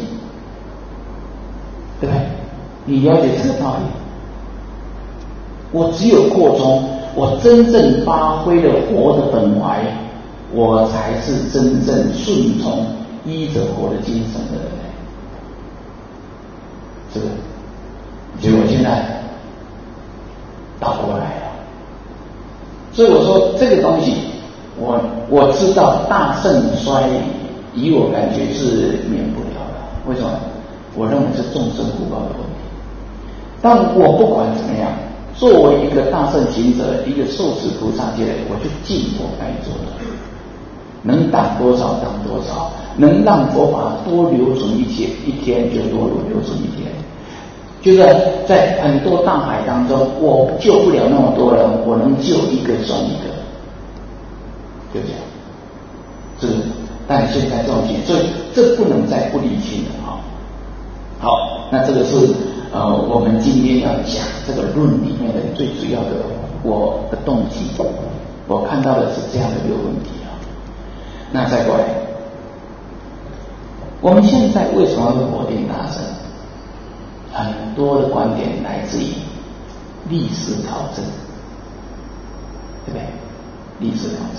Speaker 2: 对不对？你了解这个道理，我只有扩充，我真正发挥了佛的本怀，我才是真正顺从依着佛的精神的人。这个结果现在倒过来了。所以我说这个东西，我知道大盛衰，以我感觉是免不了的。为什么？我认为是众生福报的问题。但我不管怎么样，作为一个大圣行者，一个受持菩萨戒，我就尽我该做的，能挡多少挡多少，能让佛法多留存一天就多留存一天。就是在很多大海当中，我救不了那么多人，我能救一个算一个，就这样。这个，但现在这种情况，所以这不能再不理性了啊。好，那这个是我们今天要讲这个论里面的最主要的我的动机。我看到的是这样的一个问题啊。那再过来，我们现在为什么会否定大乘？很多的观点来自于历史考证，对不对？历史考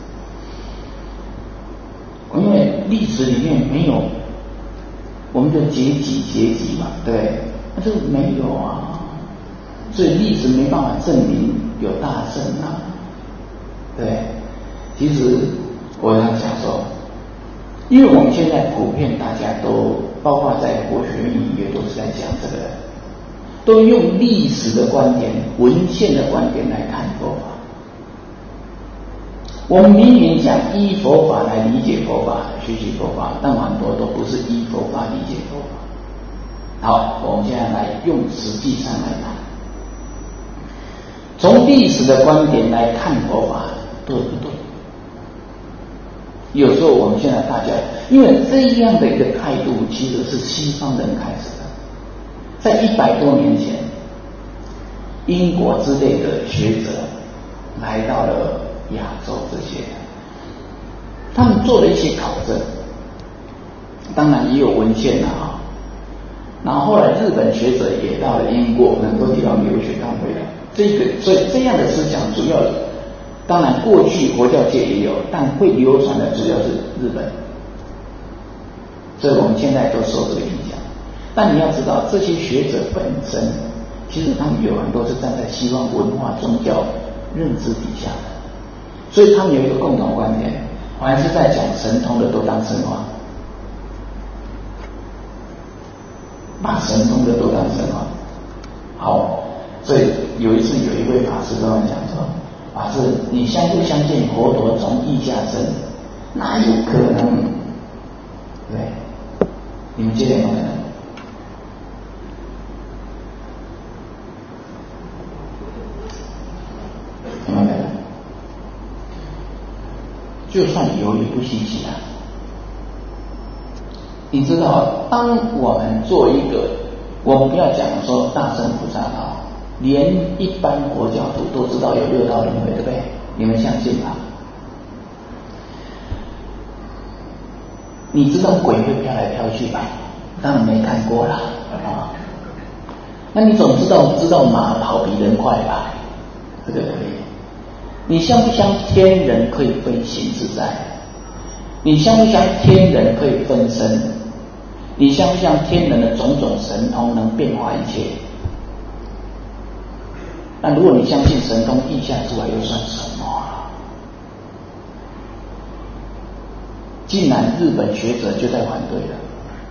Speaker 2: 证，因为历史里面没有我们的阶级嘛，对不对？那这个没有啊，所以历史没办法证明有大乘啊，对不对？其实我想讲说，因为我们现在普遍大家都，包括在佛学院也都是在讲这个，都用历史的观点、文献的观点来看佛法。我们明明讲依佛法来理解佛法、学习佛法，但很多都不是依佛法理解佛法。好，我们现在来用实际上来谈，从历史的观点来看佛法，对不对？有时候我们现在大家，因为这样的一个态度其实是西方人开始的，在100多年前，英国之类的学者来到了亚洲这些，他们做了一些考证，当然也有文献啊。然后后来日本学者也到了英国很多地方留学当回来，所以这样的思想主要。当然，过去佛教界也有，但会流传的主要是日本， 所以我们现在都受这个影响。但你要知道，这些学者本身其实他们有很多是站在西方文化宗教认知底下的，所以他们有一个共同观点，凡是在讲神通的都当神话，把神通的都当神话。好，所以有一次有一位法师跟我讲说，法师你相不相信佛陀从异下生？哪有可能？对，你们觉得有没有可能？有没有可能？就算有也不稀奇啊。你知道，当我们做一个，我们不要讲说大乘菩萨道，连一般佛教徒都知道有六道轮回，对不对？你们相信吗？你知道鬼会飘来飘去吧？当然没看过啦，那你总知道马跑比人快吧？这个可以。你相不相天人可以飞行自在？你相不相天人可以分身？你相不相天人的种种神通能变化一切？那如果你相信神通异象出来又算什么啊？竟然日本学者就在反对了。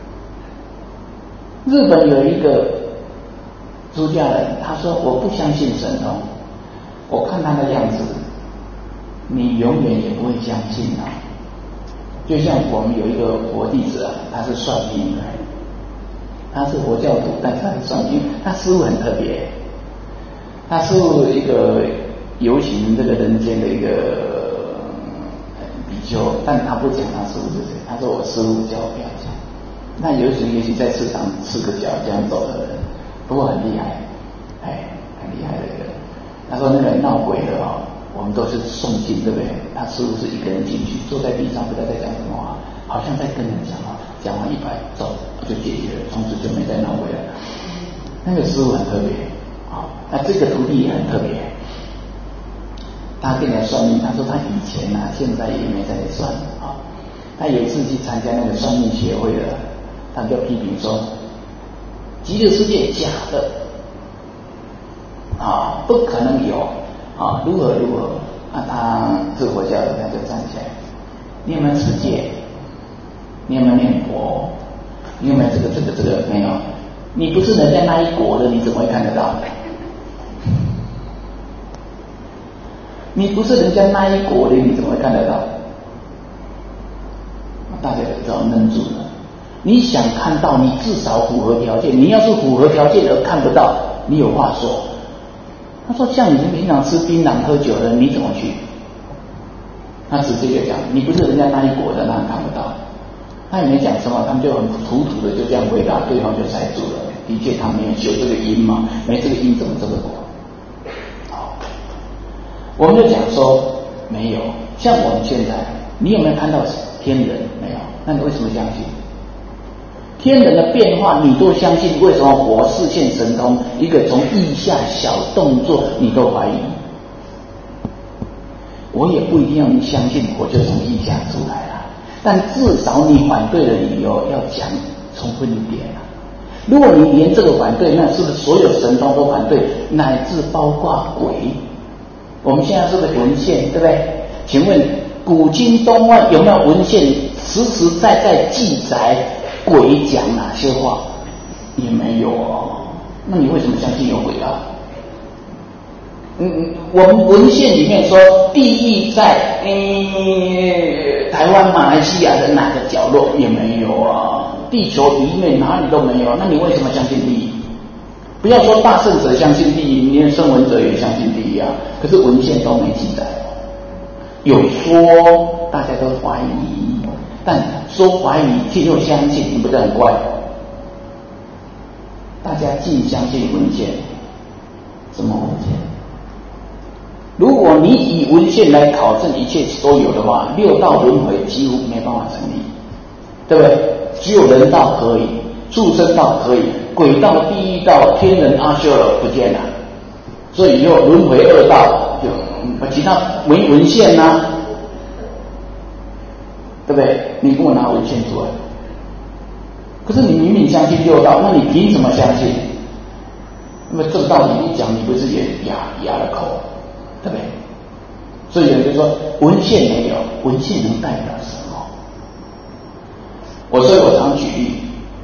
Speaker 2: 日本有一个出家人，他说我不相信神通，我看他的样子，你永远也不会相信啊。就像我们有一个佛弟子啊，他是算命的，他是佛教徒，但是他是算命，他师父很特别，他是一个游行这个人间的一个比丘，但他不讲他师父是谁，他说我师父叫我不要讲。那游行也许在市场赤个脚这样走的人，不过很厉害，很厉害的一个人。他说那个闹鬼的我们都是诵经，对不对？他师父是一个人进去，坐在地上，不知道在讲什么话，好像在跟人讲话，讲完一排走就解决了，从此就没再闹鬼了。那个师父很特别那这个徒弟也很特别。他跟人家算命，他说他以前现在也没在算他有一次去参加那个算命协会的，他就批评说，极乐世界假的不可能有如何他是佛教的，他就站起来，你有没有持戒？你有没有念佛？你有没有这个没有？你不是人家那一国的，你怎么会看得到？你不是人家那一国的，你怎么会看得到？大家就知道愣住了。你想看到，你至少符合条件。你要是符合条件而看不到，你有话说。他说像你们平常吃槟榔喝酒的，你怎么去？他直接就讲，你不是人家那一国的，那看不到。他也没讲什么，他们就很土土的就这样回答，对方就猜住了。的确他没有修这个因嘛，没这个因怎么这个果？我们就讲说没有。像我们现在，你有没有看到天人？没有。那你为什么相信？天人的变化你都相信，为什么佛示现神通，一个从腋下小动作你都怀疑？我也不一定要你相信我就从腋下出来了，但至少你反对的理由要讲充分一点如果你连这个反对，那是不是所有神通都反对，乃至包括鬼？我们现在是个文献，对不对？请问古今东外有没有文献实实在在记载鬼讲哪些话？也没有那你为什么相信有鬼我们文献里面说地狱在台湾马来西亚的哪个角落？也没有地球里面哪里都没有。那你为什么相信地狱？不要说大圣者相信地狱，连声闻者也相信地狱可是文献都没记载。有说大家都怀疑，但说怀疑却又相信，你不是很怪？大家尽相信文献，什么文献？如果你以文献来考证一切都有的话，六道轮回几乎没办法成立，对不对？只有人道可以，畜生道可以，鬼道、地狱道、天人阿修罗不见了，所以以后轮回二道就其他没文献对不对？你给我拿文献出来， 可是你明明相信六道，那你凭什么相信？那么这个道理一讲，你不是也哑了口，对不对？所以有人就说文献没有，文献能代表什么？所以我常举例，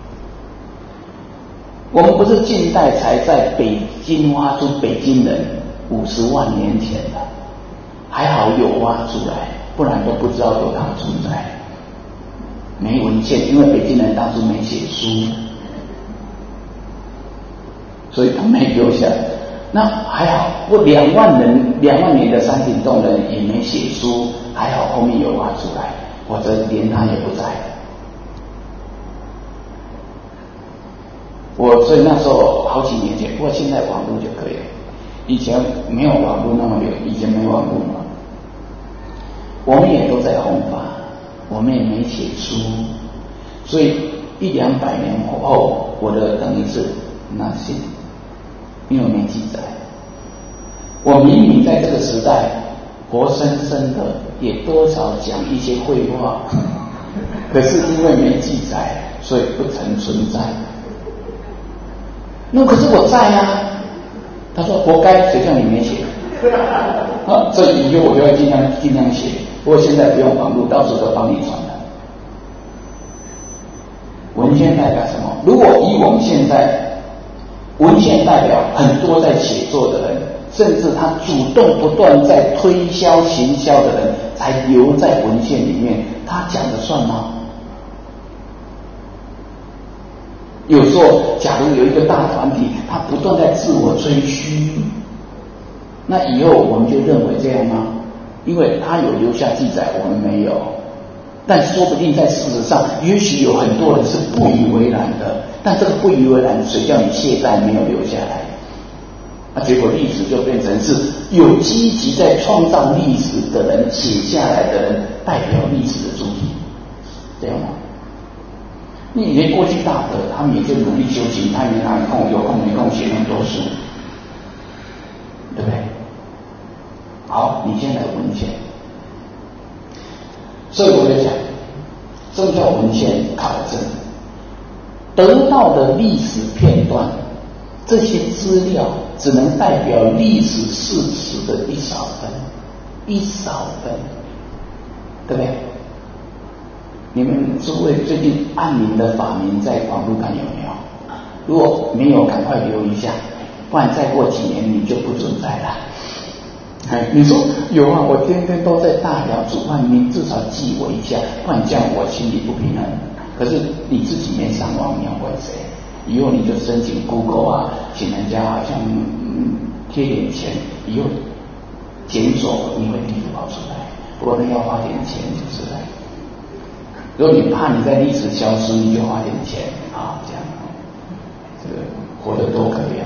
Speaker 2: 我们不是近代才在北京挖出北京人50万年前的，还好有挖出来，不然都不知道有它的存在。没文献，因为北京人当初没写书，所以他没留下。那还好，我2万年的山顶洞人也没写书，还好后面有挖出来，否则连他也不在。所以那时候好几年前，不过现在网络就可以了。以前没有网络那么流，以前没有网络嘛，我们也都在弘法，我们也没写书，所以100-200年后，我的等于是nothing，因为没记载。我明明在这个时代活生生的，也多少讲一些废话，可是因为没记载，所以不曾存在。那可是我在啊，他说活该，谁叫你没写？所以以后我就要尽量写。不过现在不用网络，到处都帮你传了。文献代表什么？如果以我们现在，文献代表很多在写作的人，甚至他主动不断在推销行销的人，才留在文献里面，他讲的算吗？有时候假如有一个大团体，他不断在自我吹嘘，那以后我们就认为这样吗？因为他有留下记载，我们没有，但说不定在事实上，也许有很多人是不以为然的，但这个不以为然，谁叫你懈怠没有留下来？结果历史就变成是有积极在创造历史的人写下来的人代表历史的主体，这样吗？你以前过去大德，他们也就努力修行，他没哪有空，有空没空写那么多书，对不对？好，你现在文献，所以我在讲，这叫文献考证，得到的历史片段，这些资料只能代表历史事实的一少分，对不对？你们诸位最近按您的法名在网络看有没有？如果没有，赶快留一下，不然再过几年你就不存在了。你说有啊，我天天都在大寮煮饭，你至少记我一下，不然这样我心里不平衡。可是你自己没上网，你要问谁？以后你就申请 Google 啊，请人家好像贴点钱，以后检索你会第一个跑出来，不过那要花点钱就是了。如果你怕你在历史消失，你就花点钱啊，这样，这个活得多可怜，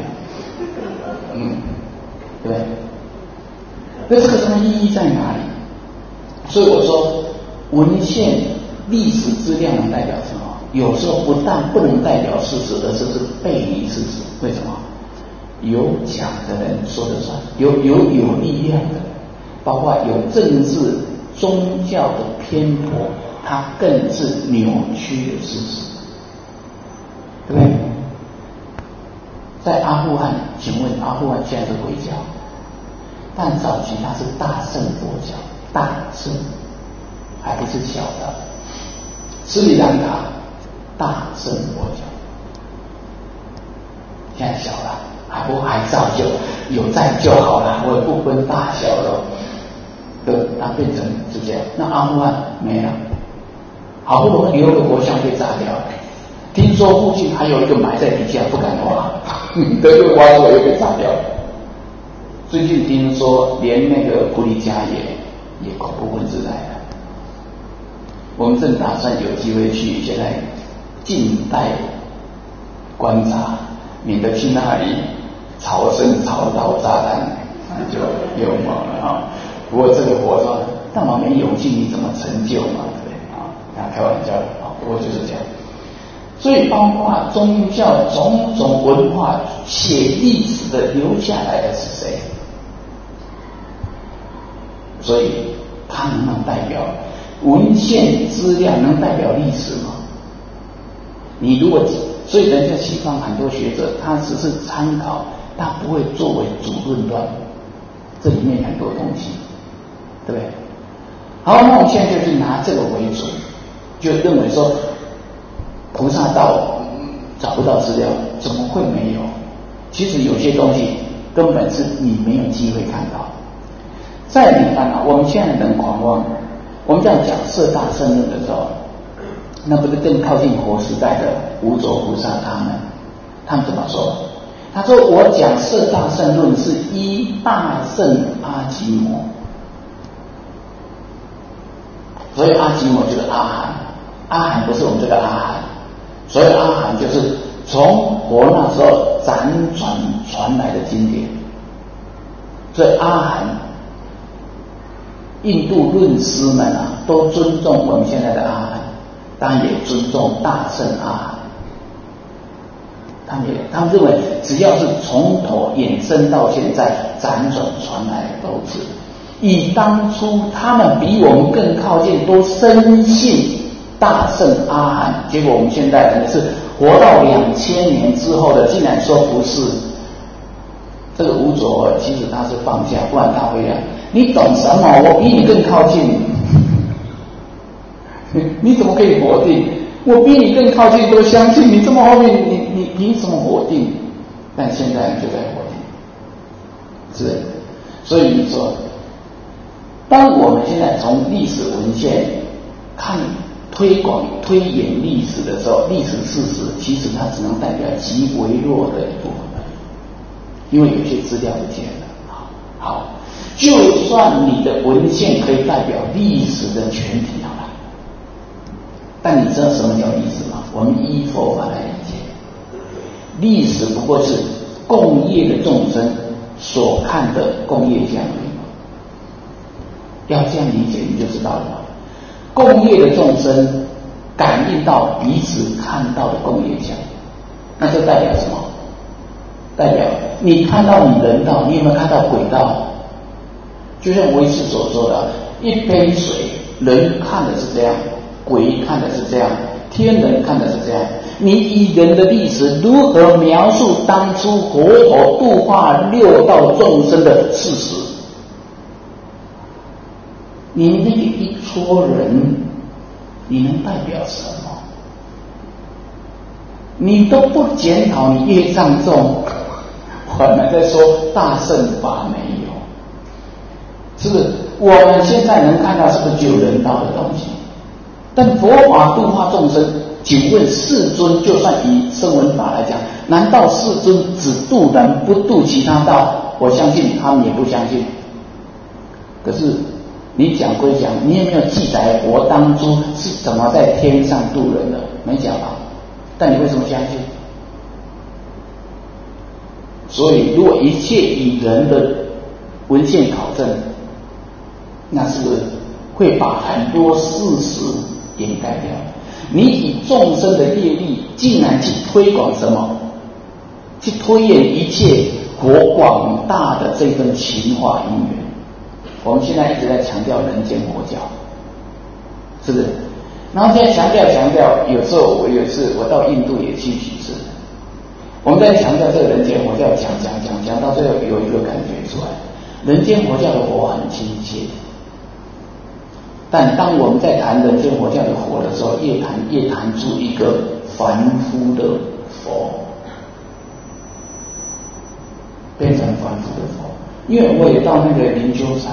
Speaker 2: 对不对？那这个什么意义在哪里？所以我说，文献、历史资料能代表什么？有时候不但不能代表事实，而是背离事实。为什么？有讲的人说了算，有力量的，包括有政治、宗教的偏颇。它更是扭曲的事实，对不对？在阿富汗，请问阿富汗现在是回教，但早期它是大乘佛教，大乘还不是小的。斯里兰卡大乘佛教，现在小了，还照旧，有在就好了，我也不分大小了，它变成是这样。那阿富汗没了。好不容易留个国像被炸掉了，听说附近还有一个埋在底下不敢挖，等又挖出来又被炸掉了。最近听说连那个普里加也恐怖分子来了，我们正打算有机会去，现在静待观察，免得去那里朝圣朝到炸弹就有毛了啊。不过这个活动，但我没勇气，你怎么成就嘛？开玩笑的啊，不过就是这样。所以包括宗教种种文化写历史的留下来的是谁？所以它能代表文献资料，能代表历史吗？ 你如果所以人家西方很多学者他只是参考，他不会作为主论断，这里面很多东西，对不对？好，那我们现在就是拿这个为主，就认为说菩萨道找不到资料，怎么会没有？其实有些东西根本是你没有机会看到。再你看我们现在人狂妄，我们在讲色大圣论的时候，那不是更靠近活时代的无着菩萨他们怎么说？他说我讲色大圣论是依大圣阿基摩，所以阿基摩就是阿含，阿含不是我们这个阿含，所以阿含就是从佛那时候辗转传来的经典，所以阿含印度论师们都尊重我们现在的阿含，当然也尊重大圣阿含。他们认为只要是从头衍生到现在辗转传来的都是以当初他们比我们更靠近，都深信大圣阿含，结果我们现在人是活到2000年之后的，竟然说不是。这个无着其实他是放下，不然他会讲你懂什么？我比你更靠近你怎么可以否定？我比你更靠近，都相信你这么后面，你凭什么否定？但现在人就在否定，是。所以你说，当我们现在从历史文献看推广推演历史的时候，历史事实其实它只能代表极微弱的一部分，因为有些资料不见了。好，就算你的文献可以代表历史的全体好了，但你知道什么叫历史吗？我们依佛法来理解，历史不过是共业的众生所看的共业相而已。要这样理解你就知道了，共业的众生感应到彼此看到的共业相，那就代表什么？代表你看到你人道，你有没有看到鬼道？就像唯识所说的，一杯水，人看的是这样，鬼看的是这样，天人看的是这样。你以人的历史如何描述当初活佛度化六道众生的事实？你那个一撮人，你能代表什么？你都不检讨你业障重，反而在说大乘法没有，是不是？我们现在能看到是不是只有人道的东西？但佛法度化众生，请问世尊就算以声闻法来讲，难道世尊只度人不度其他道？我相信他们也不相信。可是你讲归讲，你有没有记载佛当初是怎么在天上度人的？没讲吧？但你为什么相信？所以如果一切以人的文献考证，那是不是会把很多事实掩盖掉？你以众生的业力竟然去推广什么？去推演一切国广大的这份情化因缘。我们现在一直在强调人间佛教，是不是？然后现在强调，有时候有一次我到印度也去几次，我们在强调这个人间佛教，讲到最后有一个感觉出来，人间佛教的佛很亲切。但当我们在谈人间佛教的佛的时候，越谈出一个凡夫的佛，变成凡夫的佛。因为我也到那个灵鹫山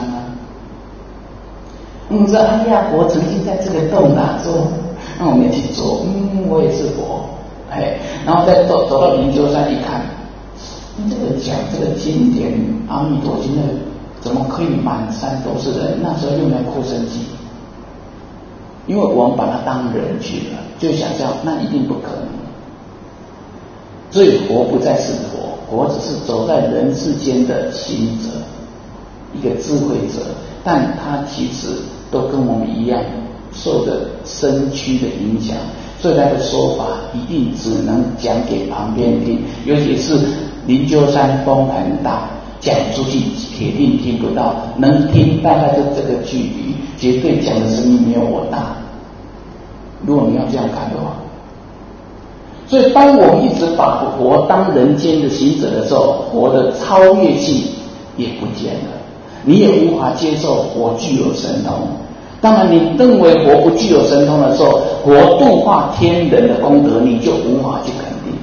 Speaker 2: 这阿弥陀佛曾经在这个洞打坐，那我们也去做，我也是佛，然后再走到灵鹫山一看，这个讲这个经典阿弥陀经的，怎么可以满山都是人？那时候又没有扩声机。因为我们把它当人去了，就想象那一定不可能。所以佛不再是佛，佛只是走在人世间的行者，一个智慧者，但他其实都跟我们一样，受着身躯的影响，所以他的说法一定只能讲给旁边听，尤其是灵鹫山风很大，讲出去铁定听不到，能听大概就这个距离，绝对讲的声音没有我大。如果你要这样看的话， 所以当我们一直把佛当人间的行者的时候，佛的超越性也不见了，你也无法接受佛具有神通。当然你认为佛不具有神通的时候，佛度化天人的功德你就无法去肯定。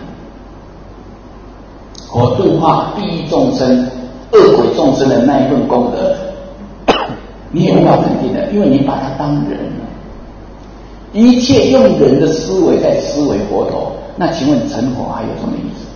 Speaker 2: 佛度化地狱众生、恶鬼众生的那一份功德你也无法肯定的，因为你把它当人了，一切用人的思维在思维佛陀，那请问成佛还有什么意思？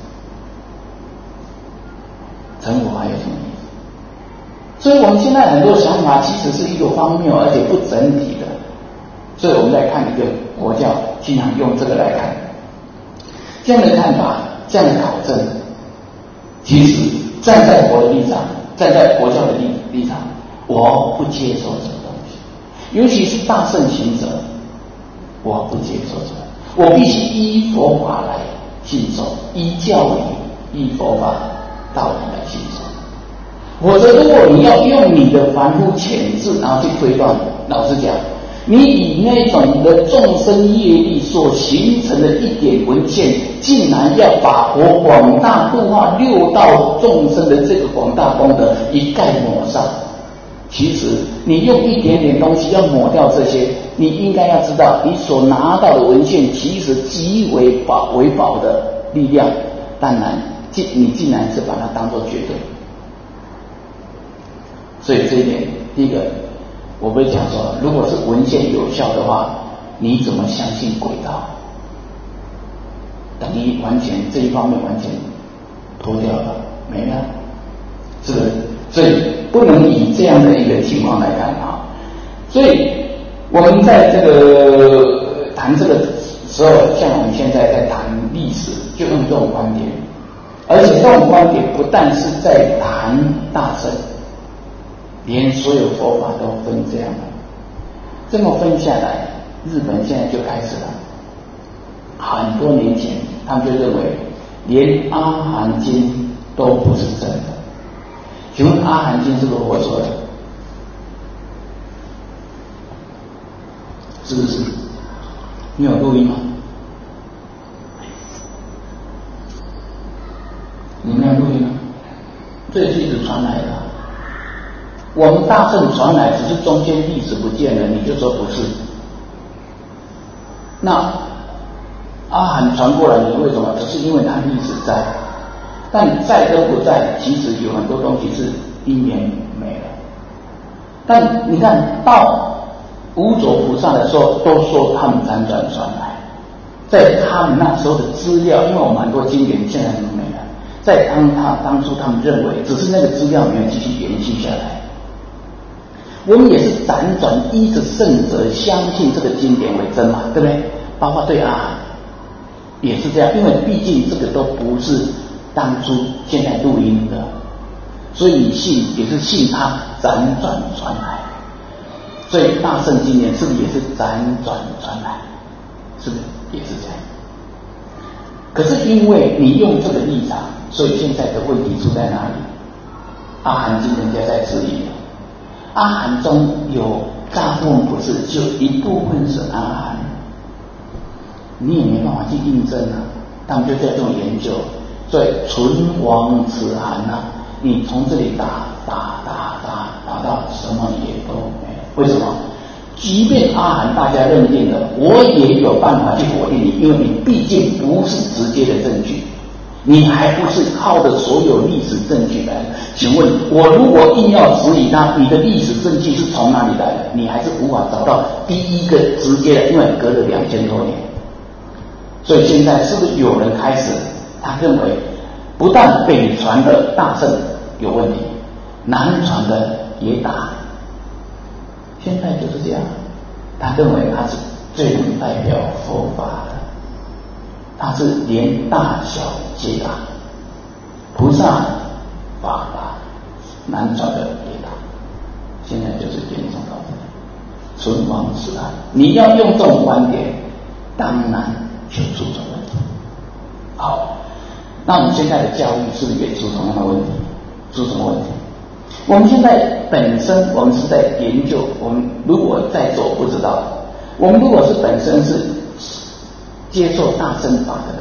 Speaker 2: 成佛还有什么意思？所以我们现在很多想法其实是一个荒谬而且不整体的。所以我们来看一个佛教经常用这个来看，这样的看法，这样的考证，其实站在佛的立场，站在佛教的立场，我不接受这个东西，尤其是大乘行者，我不接受这个，我必须依佛法来信受，依教理、依佛法道理来信受。否则，如果你要用你的凡夫潜质，然后去推断，老实讲，你以那种的众生业力所形成的一点文献，竟然要把佛广大度化六道众生的这个广大功德一概抹上。其实你用一点点东西要抹掉这些，你应该要知道，你所拿到的文献其实极为为宝的力量，当然你竟然是把它当作绝对。所以这一点，第一个我会讲说，如果是文献有效的话，你怎么相信轨道？等于完全这一方面完全脱掉了，没了，是不是？所以不能以这样的一个情况来看啊。所以我们在这个谈这个时候，像我们现在在谈历史，就用这种观点，而且这种观点不但是在谈大乘，连所有佛法都分这样的，这么分下来，日本现在就开始了。很多年前，他们就认为连阿含经都不是真的。请问阿含经是不是佛说的？是不是？你有录音吗？你没有录音吗？这是一直传来的。我们大乘传来，只是中间历史不见了，你就说不是。那阿含传过来，你为什么？只是因为它历史在，但在跟不在，其实有很多东西是因缘没了。但你看到无着菩萨的时候，都说他们辗转传来，在他们那时候的资料，因为我们很多经典现在都没了，在当初他们认为，只是那个资料没有继续延续下来。我们也是辗转依着圣者相信这个经典为真嘛，对不对？包括对阿含也是这样，因为毕竟这个都不是当初现在录音的，所以你信也是信它辗转传来。所以大乘经典是不是也是辗转传来？是不是也是这样？可是因为你用这个立场，所以现在的问题出在哪里？阿含经人家在质疑了。阿含中有大部分不是，就一部分是阿含，你也没办法去印证啊。他们就在这种研究，所以存亡此含啊，你从这里打到什么也都没有。为什么？即便阿含大家认定了，我也有办法去否定你，因为你毕竟不是直接的证据。你还不是靠着所有历史证据来的？请问我如果硬要质疑他，你的历史证据是从哪里来的？你还是无法找到第一个直接的，因为隔了2000多年。所以现在是不是有人开始，他认为不但北传的大乘有问题，南传的也打。现在就是这样，他认为他是最能代表佛法的。它是连大小皆打，菩萨法打，南传的也打，现在就是严重到这里，存亡此含。你要用这种观点，当然就出这问题。好，那我们现在的教育是不是也出同样的问题？出什么问题？我们现在本身我们是在研究，我们如果在做不知道，我们如果是本身是接受大乘法的人，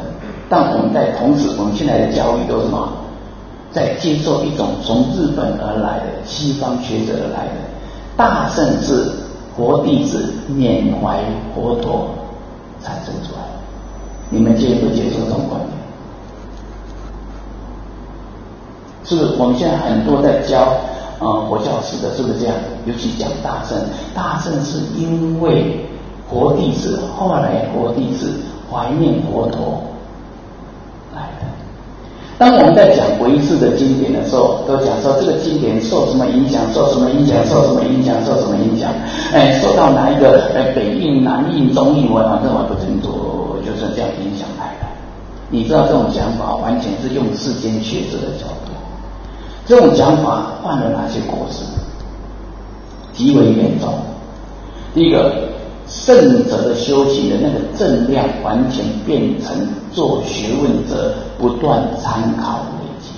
Speaker 2: 但我们在同时，我们现在的教育都是什么？在接受一种从日本而来的西方学者而来的大圣是活弟子缅怀佛陀产生出来。你们接不接受这种观点？是不是我们现在很多在教佛教史的，是不是这样？尤其讲大圣，大圣是因为活弟子，后来活弟子怀念佛陀来的。当我们在讲唯识的经典的时候，都讲说这个经典受什么影响，受什么影响，受什么影响，受什么影响，受到哪一个北印、南印、中印，我反正我不清楚，就是这样影响来的。你知道这种讲法完全是用世间学者的角度，这种讲法犯了哪些过失？极为严重。第一个，圣者的修行的那个正量完全变成做学问者不断参考累积。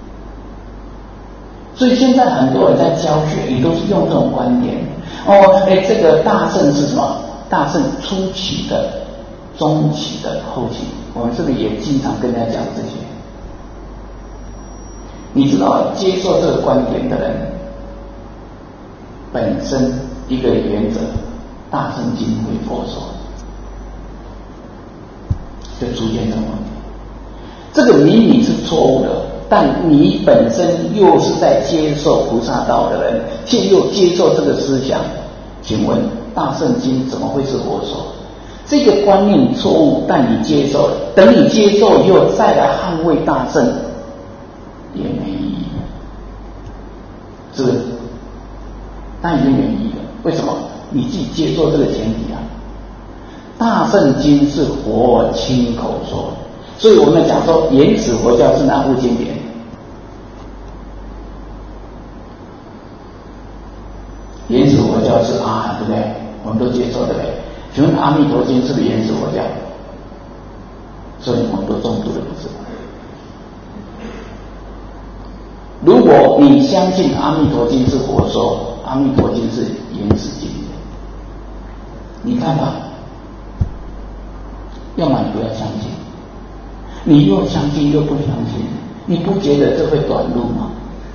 Speaker 2: 所以现在很多人在教学也都是用这种观点。这个大圣是什么？大圣初期的、中期的、后期，我们这里也经常跟大家讲这些。你知道接受这个观点的人本身一个原则，大乘经为佛说，就出现这个问题。这个明明是错误的，但你本身又是在接受菩萨道的人，却又接受这个思想，请问大乘经怎么会是佛说？这个观念错误，但你接受了，等你接受以后再来捍卫大乘也没意义，是不是？那已经没意义了。为什么？你自己接受这个前提啊。大乘经是佛亲口说，所以我们讲说原始佛教是哪部经典？原始佛教是阿含，对不对？我们都接受，对不对？请问阿弥陀经是不是原始佛教？所以我们都中毒的不是。如果你相信阿弥陀经是佛说，阿弥陀经是原始经典，你看吧，要么你不要相信，你又相信又不相信，你不觉得这会短路吗？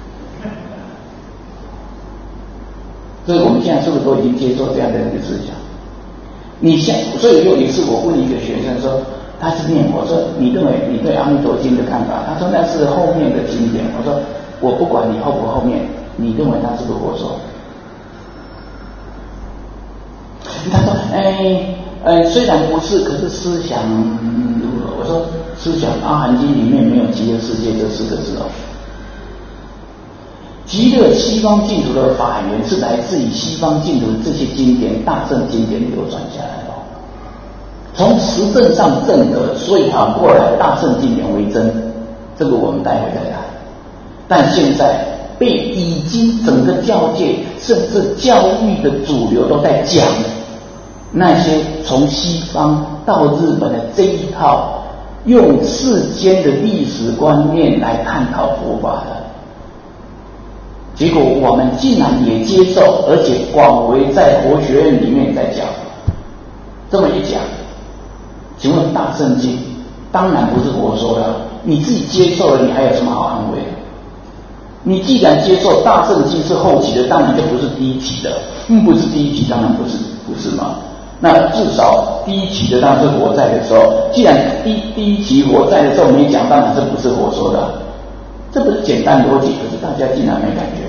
Speaker 2: 所以我们现在是不是都已经接受这样的一个思想？所以有一次我问一个学生说，他是念佛，说你认为你对阿弥陀经的看法？他说那是后面的经典。我说我不管你后不后面，你认为他是不是佛说？他说虽然不是，可是思想如何？我说思想阿含经里面没有极乐世界这4个字哦。极乐西方净土的法源是来自于西方净土的这些经典、大乘经典流传下来的，从实证上证得，所以反过来大乘经典为真，这个我们待会再谈。但现在被已经整个教界甚至教育的主流都在讲那些从西方到日本的这一套用世间的历史观念来探讨佛法的，结果我们竟然也接受，而且广为在佛学院里面在讲。这么一讲，请问大乘经当然不是佛说的，你自己接受了，你还有什么好安慰的？你既然接受大乘经是后期的，当然就不是第一期的。不是第一期，当然不是嘛。那至少第一期的当然是佛在的时候，既然第一期佛在的时候没讲，当然这不是佛说的。这不是简单逻辑，可是大家竟然没感觉，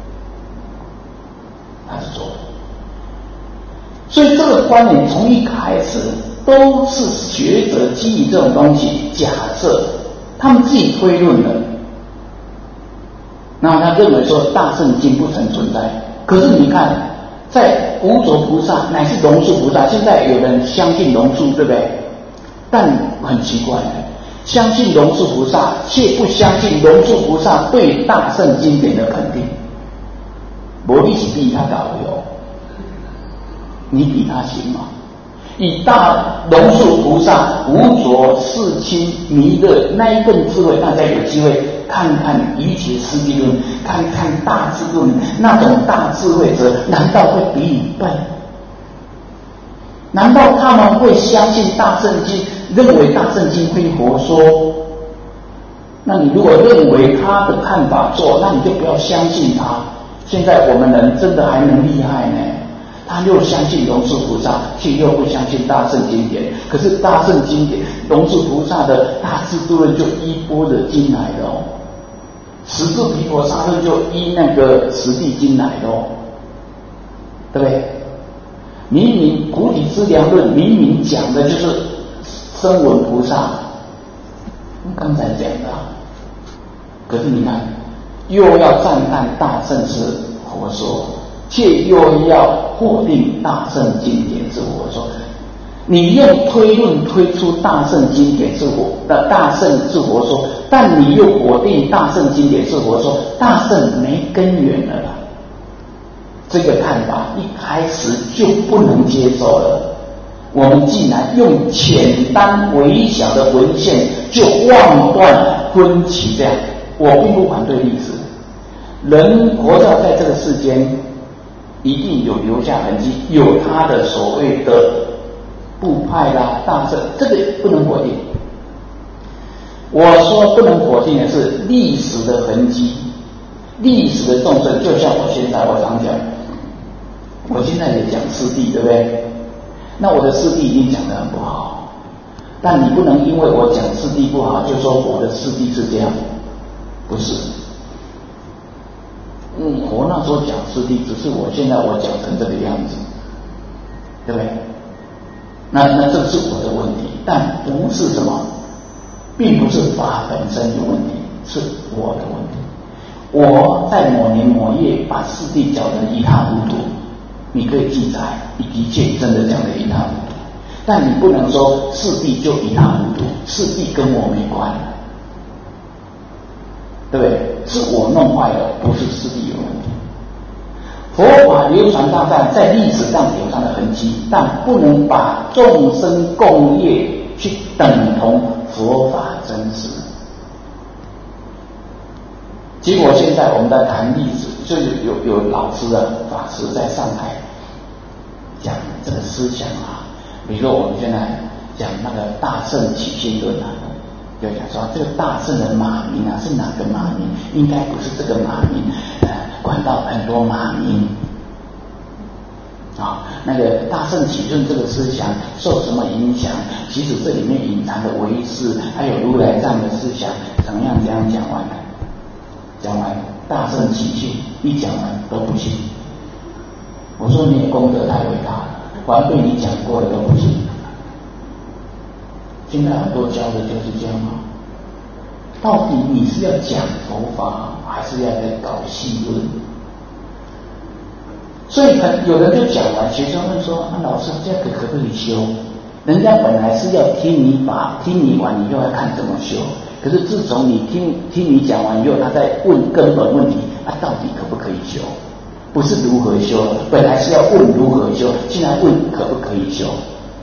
Speaker 2: 他是错的。所以这个观点从一开始都是学者基于这种东西假设，他们自己推论的。那他认为说大乘经不曾存在，可是你看，在无着菩萨乃至龙树菩萨，现在有人相信龙树，对不对？但很奇怪，相信龙树菩萨，却不相信龙树菩萨对大乘经典的肯定。没你是比他高的哦，你比他行吗？以大龙树菩萨无着世亲弥勒那一份智慧，大家有机会看看瑜伽师地论，看看大智论，那种大智慧者难道会比你笨？难道他们会相信大乘经认为大圣经非佛说。那你如果认为他的看法错，那你就不要相信他。现在我们人真的还能厉害呢，他又相信龙树菩萨，却又不相信大圣经典。可是大圣经典，龙树菩萨的大智度论就依般若经来的哦，十住毗婆沙论就依那个十地经来的哦，对不对？明明菩提资粮论明明讲的就是声闻菩萨，刚才讲的啊。可是你看，又要赞叹大圣是佛说，却又要否定大圣经典是佛说。你用推论推出大圣经典是佛的大圣是佛说，但你又否定大圣经典是佛说，大圣没根源了啦。这个看法一开始就不能接受了。我们既然用简单微小的文献就妄断分歧，这样我并不反对历史。人活着在这个世间，一定有留下痕迹，有他的所谓的部派啦、大圣，这个不能否定。我说不能否定的是历史的痕迹，历史的众生，就像我现在常讲，我现在也讲四谛，对不对？那我的四谛已经讲得很不好，但你不能因为我讲四谛不好，就说我的四谛是这样，不是。我那时候讲四谛，只是我现在我讲成这个样子，对不对？那这是我的问题，但不是什么，并不是法本身有问题，是我的问题。我在某年某月把四谛讲得一塌糊涂，你可以记载，你的确真的讲得一塌糊涂，但你不能说四谛就一塌糊涂，四谛跟我没关，对不对？是我弄坏了，不是四谛有问题。佛法流传大战在历史上有它的痕迹，但不能把众生共业去等同佛法真实。结果现在我们在谈历史，就有老师啊、法师在上台讲这个思想啊，比如说我们现在讲那个大圣起信论啊，就讲说这个大圣的马名啊是哪个马名？应该不是这个马名，管到很多马名啊。那个大圣起论这个思想受什么影响？其实这里面隐藏的唯识，还有如来藏的思想，怎么样这样讲完了？讲完大圣起信一讲完都不信。我说你的功德太伟大了，反被你讲过的都不信。现在很多教的就是这样吗？到底你是要讲佛法，还是要在搞戏论？所以有人就讲完，学生问说：“老师，这个可不可以修？”人家本来是要听你完以后要看怎么修，可是自从你听你讲完以后，他在问根本问题：到底可不可以修？不是如何修，本来是要问如何修，现在问可不可以修。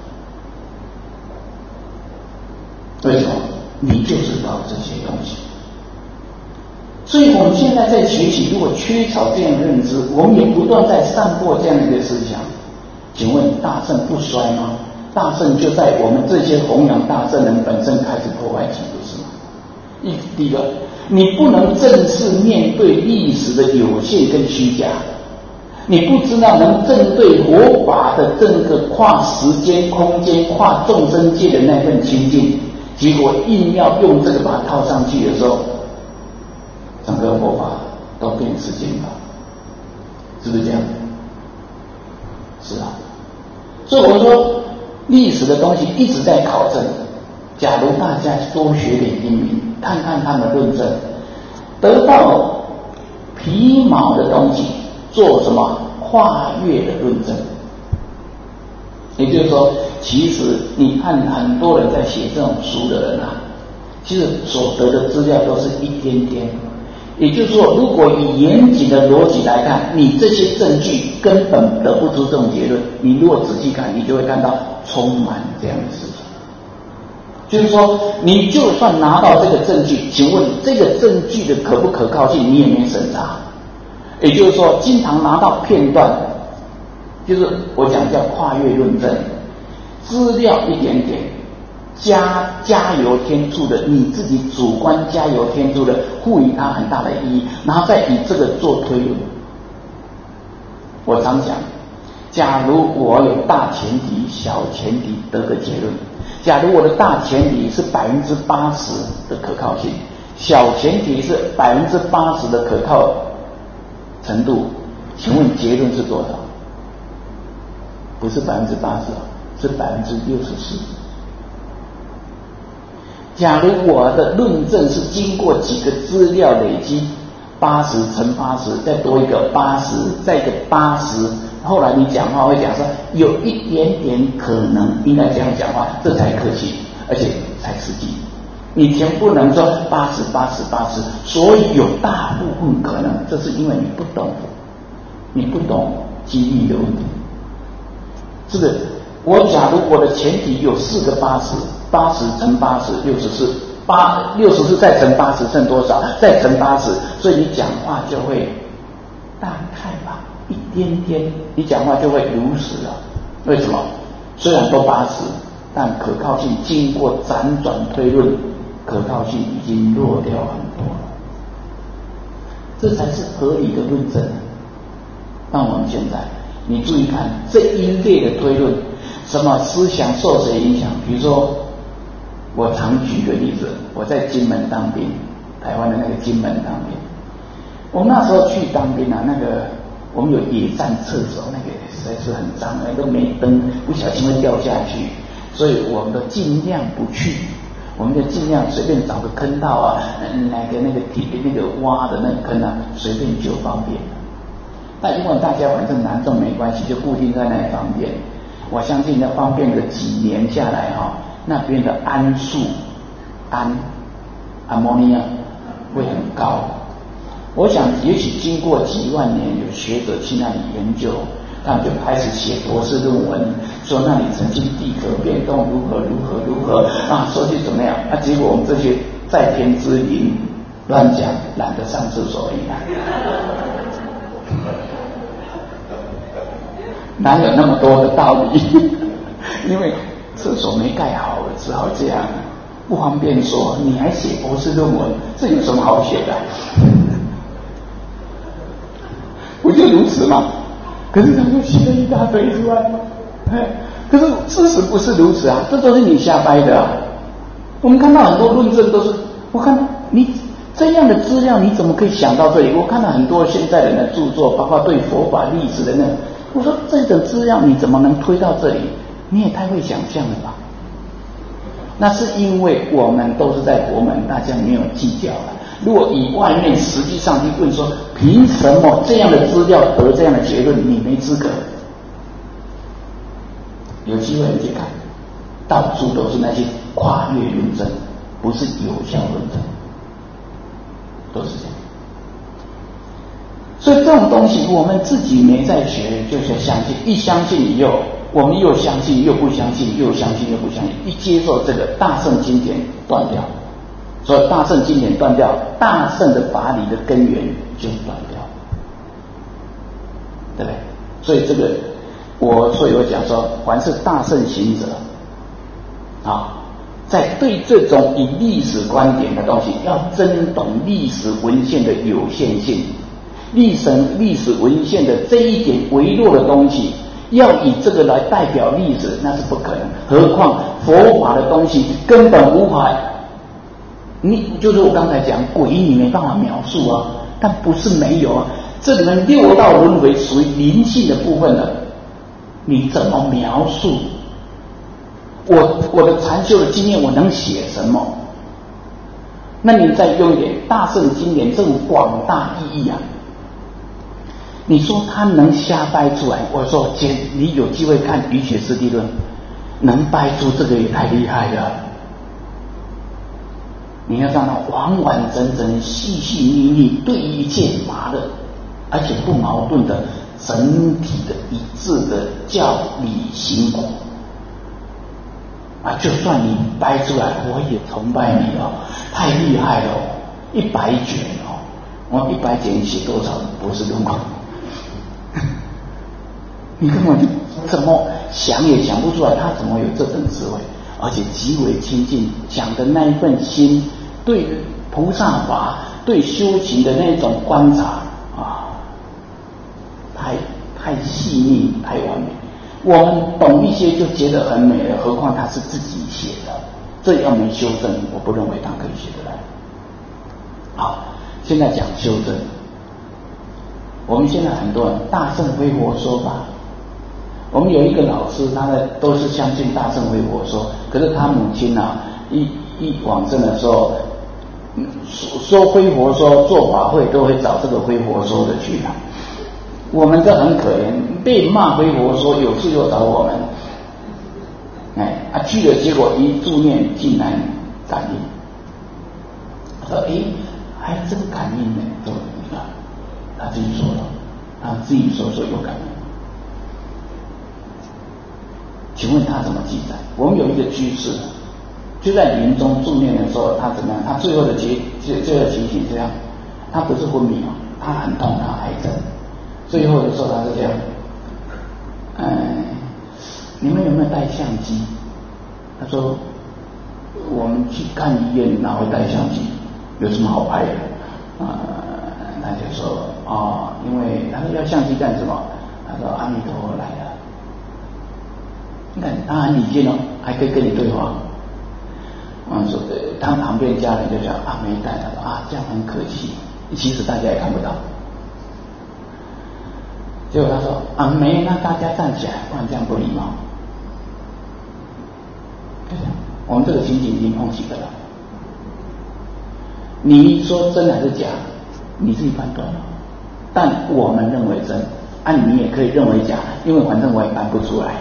Speaker 2: 为什么？你就是搞这些东西。所以我们现在在学习，如果缺少这样的认知，我们也不断在散播这样的一个思想。请问大圣不衰吗？大圣就在我们这些弘扬大圣人本身开始破坏记录，是吗？第一个，你不能正式面对历史的有限跟虚假，你不知道能正对佛法的这个跨时间、空间、跨众生界的那份清净。结果硬要用这个把它套上去的时候，整个佛法都变世间法，是不是这样？是啊。所以我说历史的东西一直在考证。假如大家多学点英语，看看他们的论证，得到皮毛的东西，做什么跨越的论证？也就是说，其实你看很多人在写这种书的人啊，其实所得的资料都是一点点。也就是说，如果以严谨的逻辑来看，你这些证据根本得不出这种结论。你如果仔细看，你就会看到充满这样的事情。就是说，你就算拿到这个证据，请问这个证据的可不可靠性，你也没审查。也就是说，经常拿到片段。就是我讲叫跨越论证，资料一点点，
Speaker 3: 加油添醋的，你自己主观加油添醋的，赋予它很大的意义，然后再以这个做推论。我常讲，假如我有大前提、小前提得个结论，假如我的大前提是80%的可靠性，小前提是80%的可靠程度，请问结论是多少？不是80%，是64%。假如我的论证是经过几个资料累积，80乘80，再多一个80，再一个80，后来你讲话会讲说有一点点可能应该这样讲话，这才客气，而且才实际。你全不能说80，所以有大部分可能，这是因为你不懂几率的问题。这个我假如我的前提有4个80乘80，64，64再乘80剩多少？再乘80，所以你讲话就会大概吧，一点点，你讲话就会如实了。为什么？虽然都80，但可靠性经过辗转推论，可靠性已经弱掉很多了。这才是合理的论证。那我们现在，你注意看这一类的推论，什么思想受谁影响？比如说，我常举个例子，我在金门当兵，台湾的那个金门当兵，我们那时候去当兵啊，那个我们有野战厕所，那个实在是很脏，都没灯，不小心会掉下去，所以我们都尽量不去，我们就尽量随便找个坑道啊，那个挖的那个坑啊，随便就方便。那因为大家反正男众没关系，就固定在那里方便。我相信要方便个几年下来那边的氨素ammonia 会很高。我想也许经过几万年，有学者去那里研究，他们就开始写博士论文，说那里曾经地壳变动如何啊，说句怎么样啊？结果我们这些在天之灵乱讲，懒得上厕所而已哪有那么多的道理？因为厕所没盖好，只好这样，不方便说。你还写博士论文，这有什么好写的？不就如此吗？可是他就写了一大堆出来，可是事实不是如此啊，这都是你瞎掰的啊。我们看到很多论证都是，我看到你这样的资料，你怎么可以想到这里？我看到很多现在人的著作，包括对佛法历史的那个，我说这种资料你怎么能推到这里？你也太会想象了吧？那是因为我们都是在国门，大家没有计较了。如果以外面实际上去问说，凭什么这样的资料得这样的结论？你没资格。有机会你去看，到处都是那些跨越论证，不是有效论证，都是这样。所以这种东西我们自己没在学，就是相信，一相信以后，我们又相信又不相信，又相信又不相信，一接受这个大乘经典断掉，所以大乘经典断掉，大乘的法理的根源就断掉，对不对？所以这个所以我讲说，凡是大乘行者在对这种以历史观点的东西，要真懂历史文献的有限性，历史文献的这一点微弱的东西，要以这个来代表历史，那是不可能。何况佛法的东西根本无法，就是我刚才讲鬼，你没办法描述啊，但不是没有啊。这里面六道轮回属于灵性的部分了，你怎么描述？我的禅修的经验，我能写什么？那你再用一点大乘经典这种广大意义啊，你说他能瞎掰出来？我说姐，你有机会看《瑜伽师地论》，能掰出这个也太厉害了。你要让他完完整整、细细腻腻，对一切法的，而且不矛盾的整体的一致的教理行果就算你掰出来，我也崇拜你太厉害了，100卷我100卷写多少博士论文？你根本就怎么想也想不出来，他怎么有这种智慧而且极为亲近，讲的那一份心，对菩萨法、对修行的那种观察啊，太细腻、太完美。我们懂一些就觉得很美了，何况他是自己写的，这要没修正，我不认为他可以写得来。好，现在讲修正。我们现在很多人大乘非佛说法，我们有一个老师，他都是相信大乘非佛说，可是他母亲啊，一往生的时候，说非佛说做法会都会找这个非佛说的去啊。我们这很可怜，被骂非佛说，有事又找我们，去了，结果一助念竟然感应，说还真感应呢，说你看，他自己说的，他自己说有感应。请问他怎么记载？我们有一个居士，就在临终助念的时候，他怎么样？他最后的情形这样，他不是昏迷哦，他很痛，他癌症。最后的时候他是这样，你们有没有带相机？他说我们去看医院哪会带相机？有什么好拍的？他就说因为他说要相机干什么？他说阿弥陀佛来了。你看他很礼敬哦，还可以跟你对话。说他旁边家人就讲没带，他说这样很可惜，其实大家也看不到。结果他说没，那大家站起来，不然这样不礼貌。就这样，我们这个情景已经碰几个了。你说真还是假，你自己判断。但我们认为真，你也可以认为假，因为反正我也搬不出来。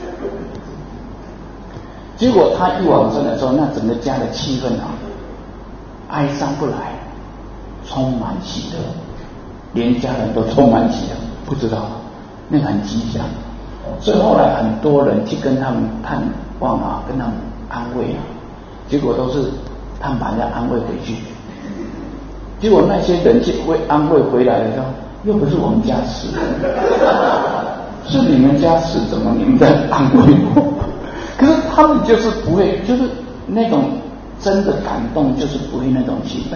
Speaker 3: 结果他一往生的时候，那整个家的气氛哀伤不来，充满喜乐，连家人都充满喜乐。不知道，那个很吉祥，所以后来很多人去跟他们探望跟他们安慰结果都是他们把人家安慰回去。结果那些人去安慰回来的时候，又不是我们家死，是你们家死，怎么你们在安慰我？可是他们就是不会，就是那种真的感动，就是不会那种气氛。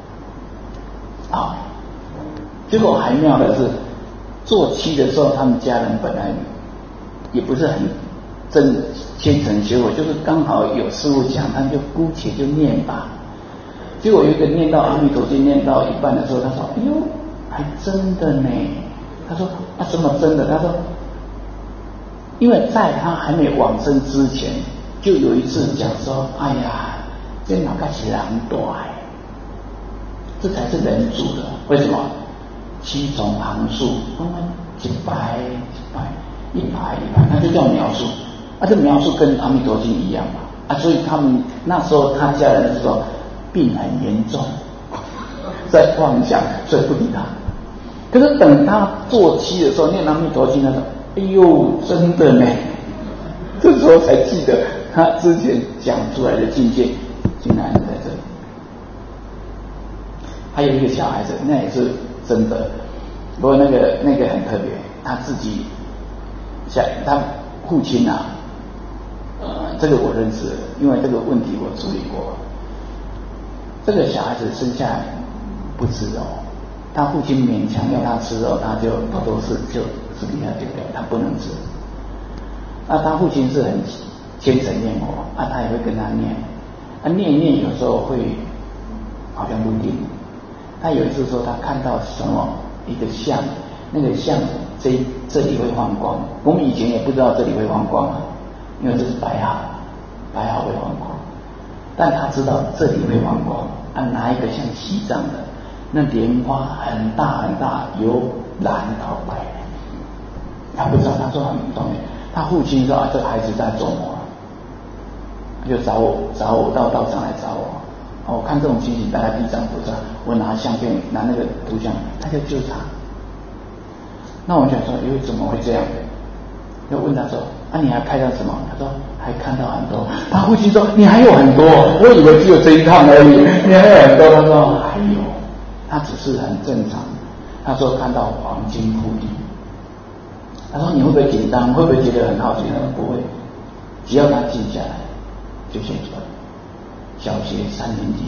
Speaker 3: 结果还妙的是，做七的时候，他们家人本来也不是很虔诚学佛，就是刚好有师父讲，他们就姑且就念吧。结果有一个念到阿弥陀经念到一半的时候，他说：“哎呦，还真的呢。”他说：“怎么真的？”他说：“因为在他还没往生之前，就有一次讲说，这哪个是人大这才是人主的。为什么？七种行数，一排，那就叫描述。这描述跟阿弥陀经一样嘛。所以他们那时候他家人是说病很严重，在妄想，所以不理他。可是等他做七的时候，念阿弥陀经的时候，哎呦，真的呢！这时候才记得他之前讲出来的境界，竟然在这里。还有一个小孩子，那也是真的，不过那个很特别，他自己他父亲这个我认识，因为这个问题我处理过。这个小孩子生下来不吃肉，他父亲勉强要他吃肉，他就都是就私底下丢掉，他不能吃。他父亲是很虔诚念佛，他也会跟他念，念有时候会好像不一定。他有一次说他看到什么一个像，那个像这里会放光，我们以前也不知道这里会放光因为这是白毫会放光，但他知道这里会放光。拿一个像西藏的那莲花很大很大，由蓝到白，他不知道，他说很重要。他父亲说这孩子在做梦，就找我到道场来找我。我看这种情形大概地藏菩萨，我拿相片拿那个图像，他就救他。那我想说，怎么会这样？就问他说你还看到什么？他说还看到很多。他父亲说你还有很多，我以为只有这一趟而已，你还有很多。他说还有，他只是很正常。他说看到黄金铺地。他说你会不会紧张？会不会觉得很好奇？他说不会，只要他静下来， 就写出来，小学3年级，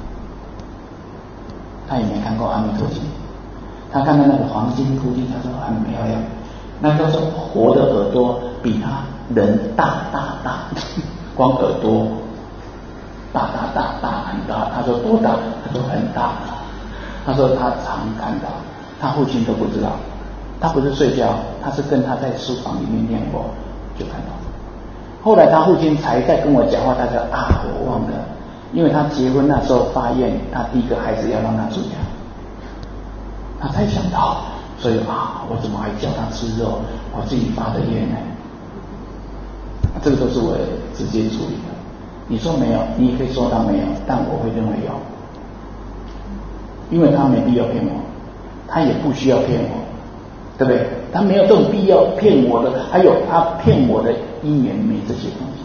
Speaker 3: 他也没看过《阿弥陀经》，他看到那个黄金菩提，他说很漂亮，那都是活的耳朵比他人大，光耳朵大很大。他说多大？他说很大。他说他常看到，他父亲都不知道，他不是睡觉，他是跟他在书房里面念过，就看到。后来他父亲才在跟我讲话，他说我忘了，因为他结婚那时候发愿，他第一个孩子要让他出家，他才想到，所以我怎么还叫他吃肉？我自己发的愿呢？这个都是我直接处理的。你说没有，你也可以说他没有，但我会认为有，因为他没必要骗我，他也不需要骗我，对不对？他没有这种必要骗我的，还有他骗我的因缘没这些东西。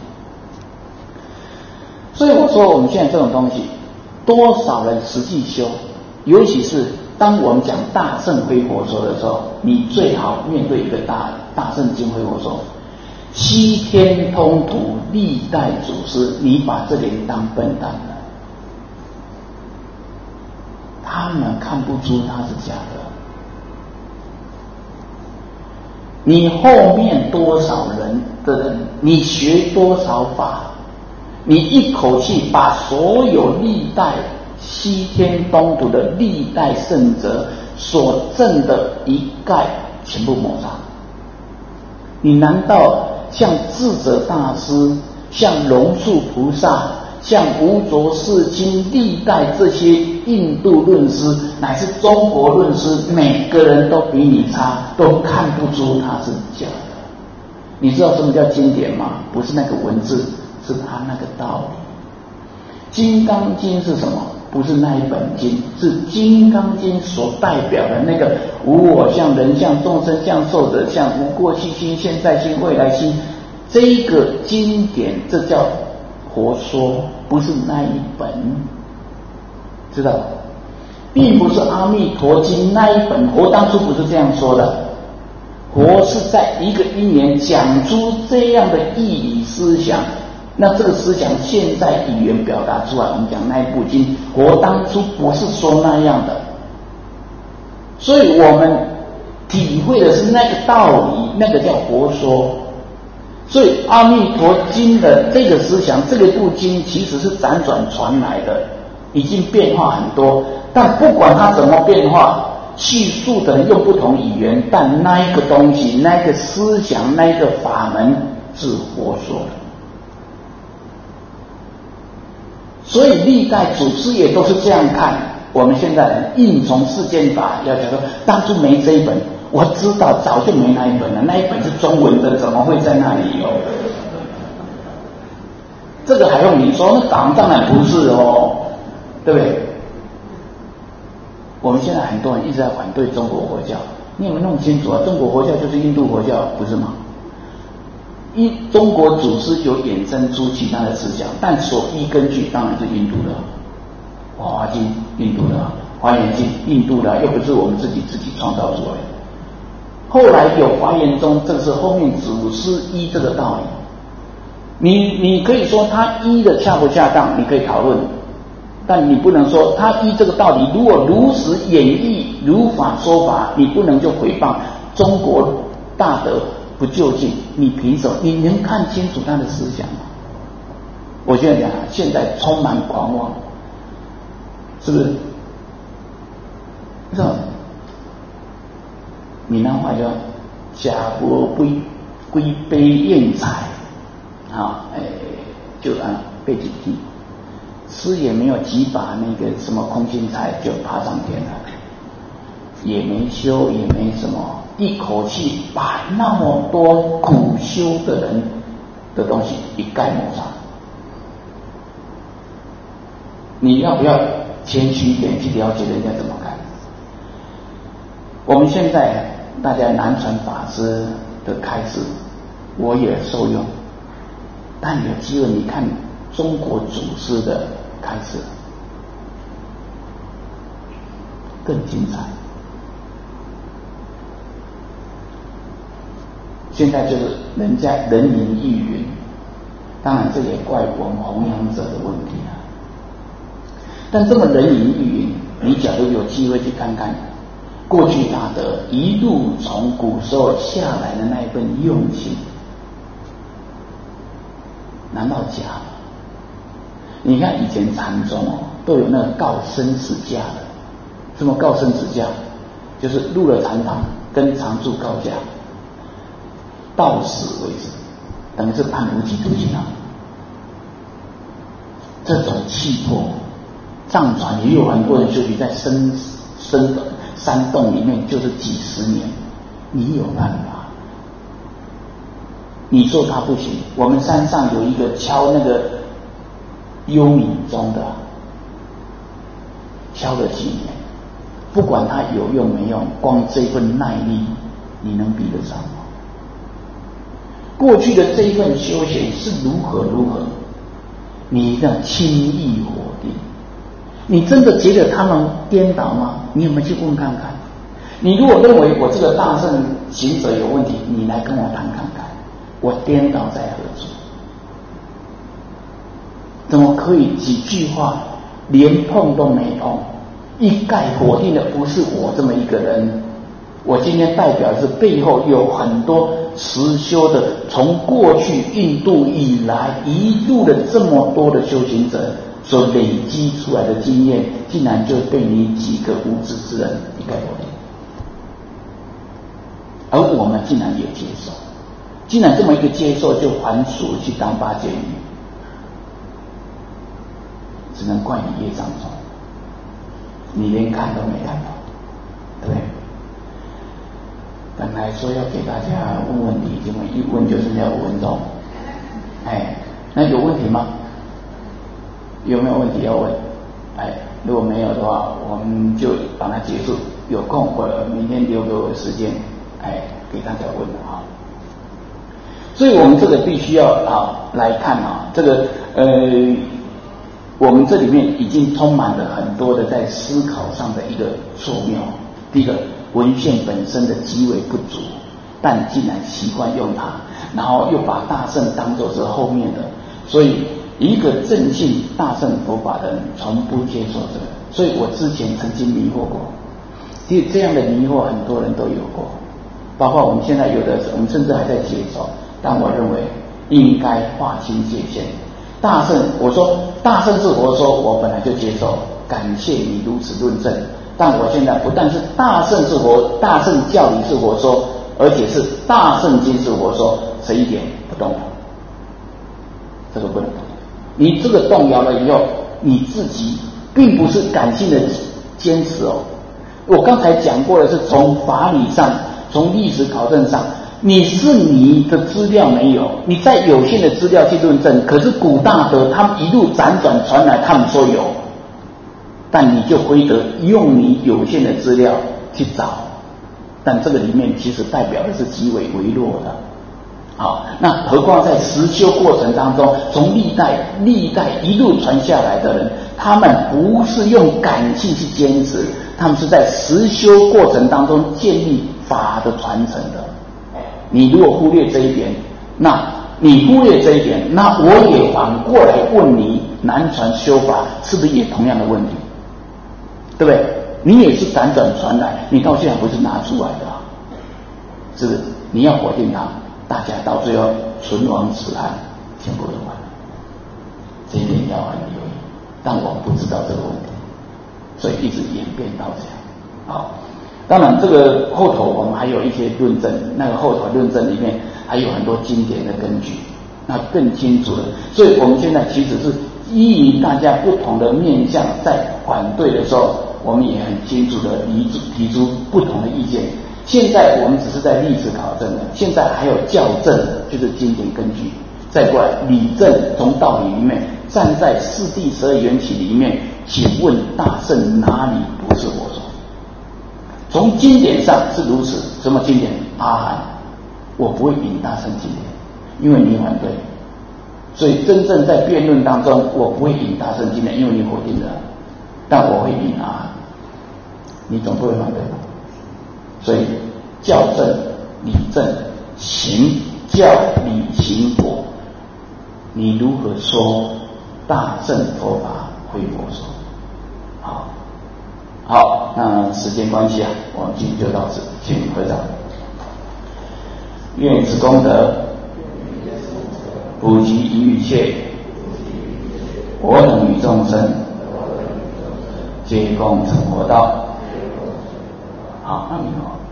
Speaker 3: 所以我说我们现在这种东西，多少人实际修，尤其是当我们讲大乘非佛说的时候，你最好面对一个大乘经非佛说，西天通途历代祖师，你把这点当笨蛋了，他们看不出它是假的。你后面多少人的人，你学多少法，你一口气把所有历代西天东土的历代圣者所证的一概全部抹杀。你难道像智者大师，像龙树菩萨，像无着世经历代这些印度论师乃至中国论师，每个人都比你差，都看不出它是假的。你知道什么叫经典吗？不是那个文字，是它那个道理。金刚经是什么？不是那一本经，是金刚经所代表的那个无我相、人相、众生相、寿者相、无过去心、现在心、未来心，这一个经典，这叫佛说，不是那一本，知道吧？并不是阿弥陀经那一本，佛当初不是这样说的，佛是在一个因缘讲出这样的义理思想，那这个思想现在语言表达出来，我们讲那一部经，佛当初不是说那样的，所以我们体会的是那个道理，那个叫佛说。所以阿弥陀经的这个思想，这个部经其实是辗转传来的，已经变化很多，但不管它怎么变化，叙述的人用不同语言，但那一个东西，那个思想，那个法门是佛说的。所以历代祖师也都是这样看。我们现在人应从世间法，要讲说当初没这一本，我知道早就没那一本了，那一本是中文的，怎么会在那里有？这个还用你说？那当然不是哦，对不对？我们现在很多人一直在反对中国佛教，你有没有弄清楚啊？中国佛教就是印度佛教，不是吗？中国祖师有衍生出其他的思想，但所依根据当然是印度的，《华经》印度的，《华严经》印度的，又不是我们自己创造出来的。后来有华严宗，这是后面祖师依这个道理。你可以说他依的恰不恰当，你可以讨论，但你不能说他依这个道理，如果如实演绎，如法说法，你不能就诽谤中国大德不究竟，你凭什么？你能看清楚他的思想吗？我现在讲，现在充满狂妄，是不是？这闽南话叫假佛归杯宴财，就背几句，吃也没有几把那个什么空心菜就爬上天了，也没修也没什么，一口气把那么多苦修的人的东西一概抹杀。你要不要谦虚一点去了解人家怎么看？我们现在大家南传法师的开示，我也受用，但有机会你看中国祖师的开示更精彩。现在就是人家人云亦云， 当然这也怪我们弘扬者的问题啊。但这么人云亦云，你假如有机会去看看过去大德一路从古时候下来的那一份用心，难道假吗？你看以前禅宗都有那个告生死假的，什么告生死假？就是入了禅堂跟常住告假，到死为止，等于是判无期徒刑啊。这种气魄，藏传也有很多人修行在深的山洞里面，就是几十年，你有办法？你说他不行？我们山上有一个敲那个幽冥钟的，敲了几年，不管他有用没用，光这份耐力，你能比得上吗？过去的这一份修行是如何，你一定要轻易否定。你真的觉得他们颠倒吗？你有没有去问看看？你如果认为我这个大乘行者有问题，你来跟我谈看看，我颠倒在何处？怎么可以几句话连碰都没碰，一概否定的不是我这么一个人？我今天代表的是背后有很多实修的，从过去印度以来一路的这么多的修行者所累积出来的经验，竟然就被你几个无知之人一概否定，而我们竟然也接受，竟然这么一个接受就还俗去当八戒鱼，只能怪你业障重，你连看都没看到，对不对？本来说要给大家问问题，结果一问就剩下5分钟。那有问题吗？有没有问题要问？如果没有的话，我们就把它结束。有空或者明天留给我时间，给大家问啊。所以我们这个必须要来看这个我们这里面已经充满了很多的在思考上的一个错谬。第一个，文献本身的极为不足，但竟然习惯用它，然后又把大乘当作是后面的，所以一个正信大乘佛法的人从不接受这个。所以我之前曾经迷惑过，其实这样的迷惑很多人都有过，包括我们现在有的我们甚至还在接受，但我认为应该划清界限。大乘，我说大乘是佛说，我本来就接受，感谢你如此论证。但我现在不但是大乘是佛，大乘教理是佛说，而且是大乘经是佛说，这一点不动摇，这个不能动摇。你这个动摇了以后，你自己并不是感性的坚持我刚才讲过的是从法理上，从历史考证上，你的资料没有，你在有限的资料去论证，可是古大德他们一路辗转传来，他们说有。但你就非得用你有限的资料去找，但这个里面其实代表的是极为微弱的。好，那何况在实修过程当中，从历代一路传下来的人，他们不是用感性去坚持，他们是在实修过程当中建立法的传承的。你如果忽略这一点，那我也反过来问你，南传修法是不是也同样的问题？对不对？你也是辗转传来，你到现在不是拿出来的是不是？你要否定它，大家到最后唇亡齿寒，全部都完了。这一点要很留意，但我不知道这个问题，所以一直演变到这样。好，当然这个后头我们还有一些论证，那个后头论证里面还有很多经典的根据，那更清楚了。所以我们现在其实是依于大家不同的面向，在反对的时候，我们也很清楚的提出不同的意见。现在我们只是在历史考证了，现在还有校正，就是经典根据，再过来理证，从道理里面站在四谛12缘起里面，请问大乘哪里不是我说？从经典上是如此，什么经典？阿含，我不会引大乘经典，因为你反对，所以真正在辩论当中，我不会引大乘经典，因为你否定的，但我会引阿含，你总不会反对吧？所以教正、理正、行教理行果， 你如何说大乘佛法非佛说？好，那时间关系啊，我们今天就到此，请合掌。愿此功德普及于一切我等与众生，皆共成佛道。好，阿弥陀佛。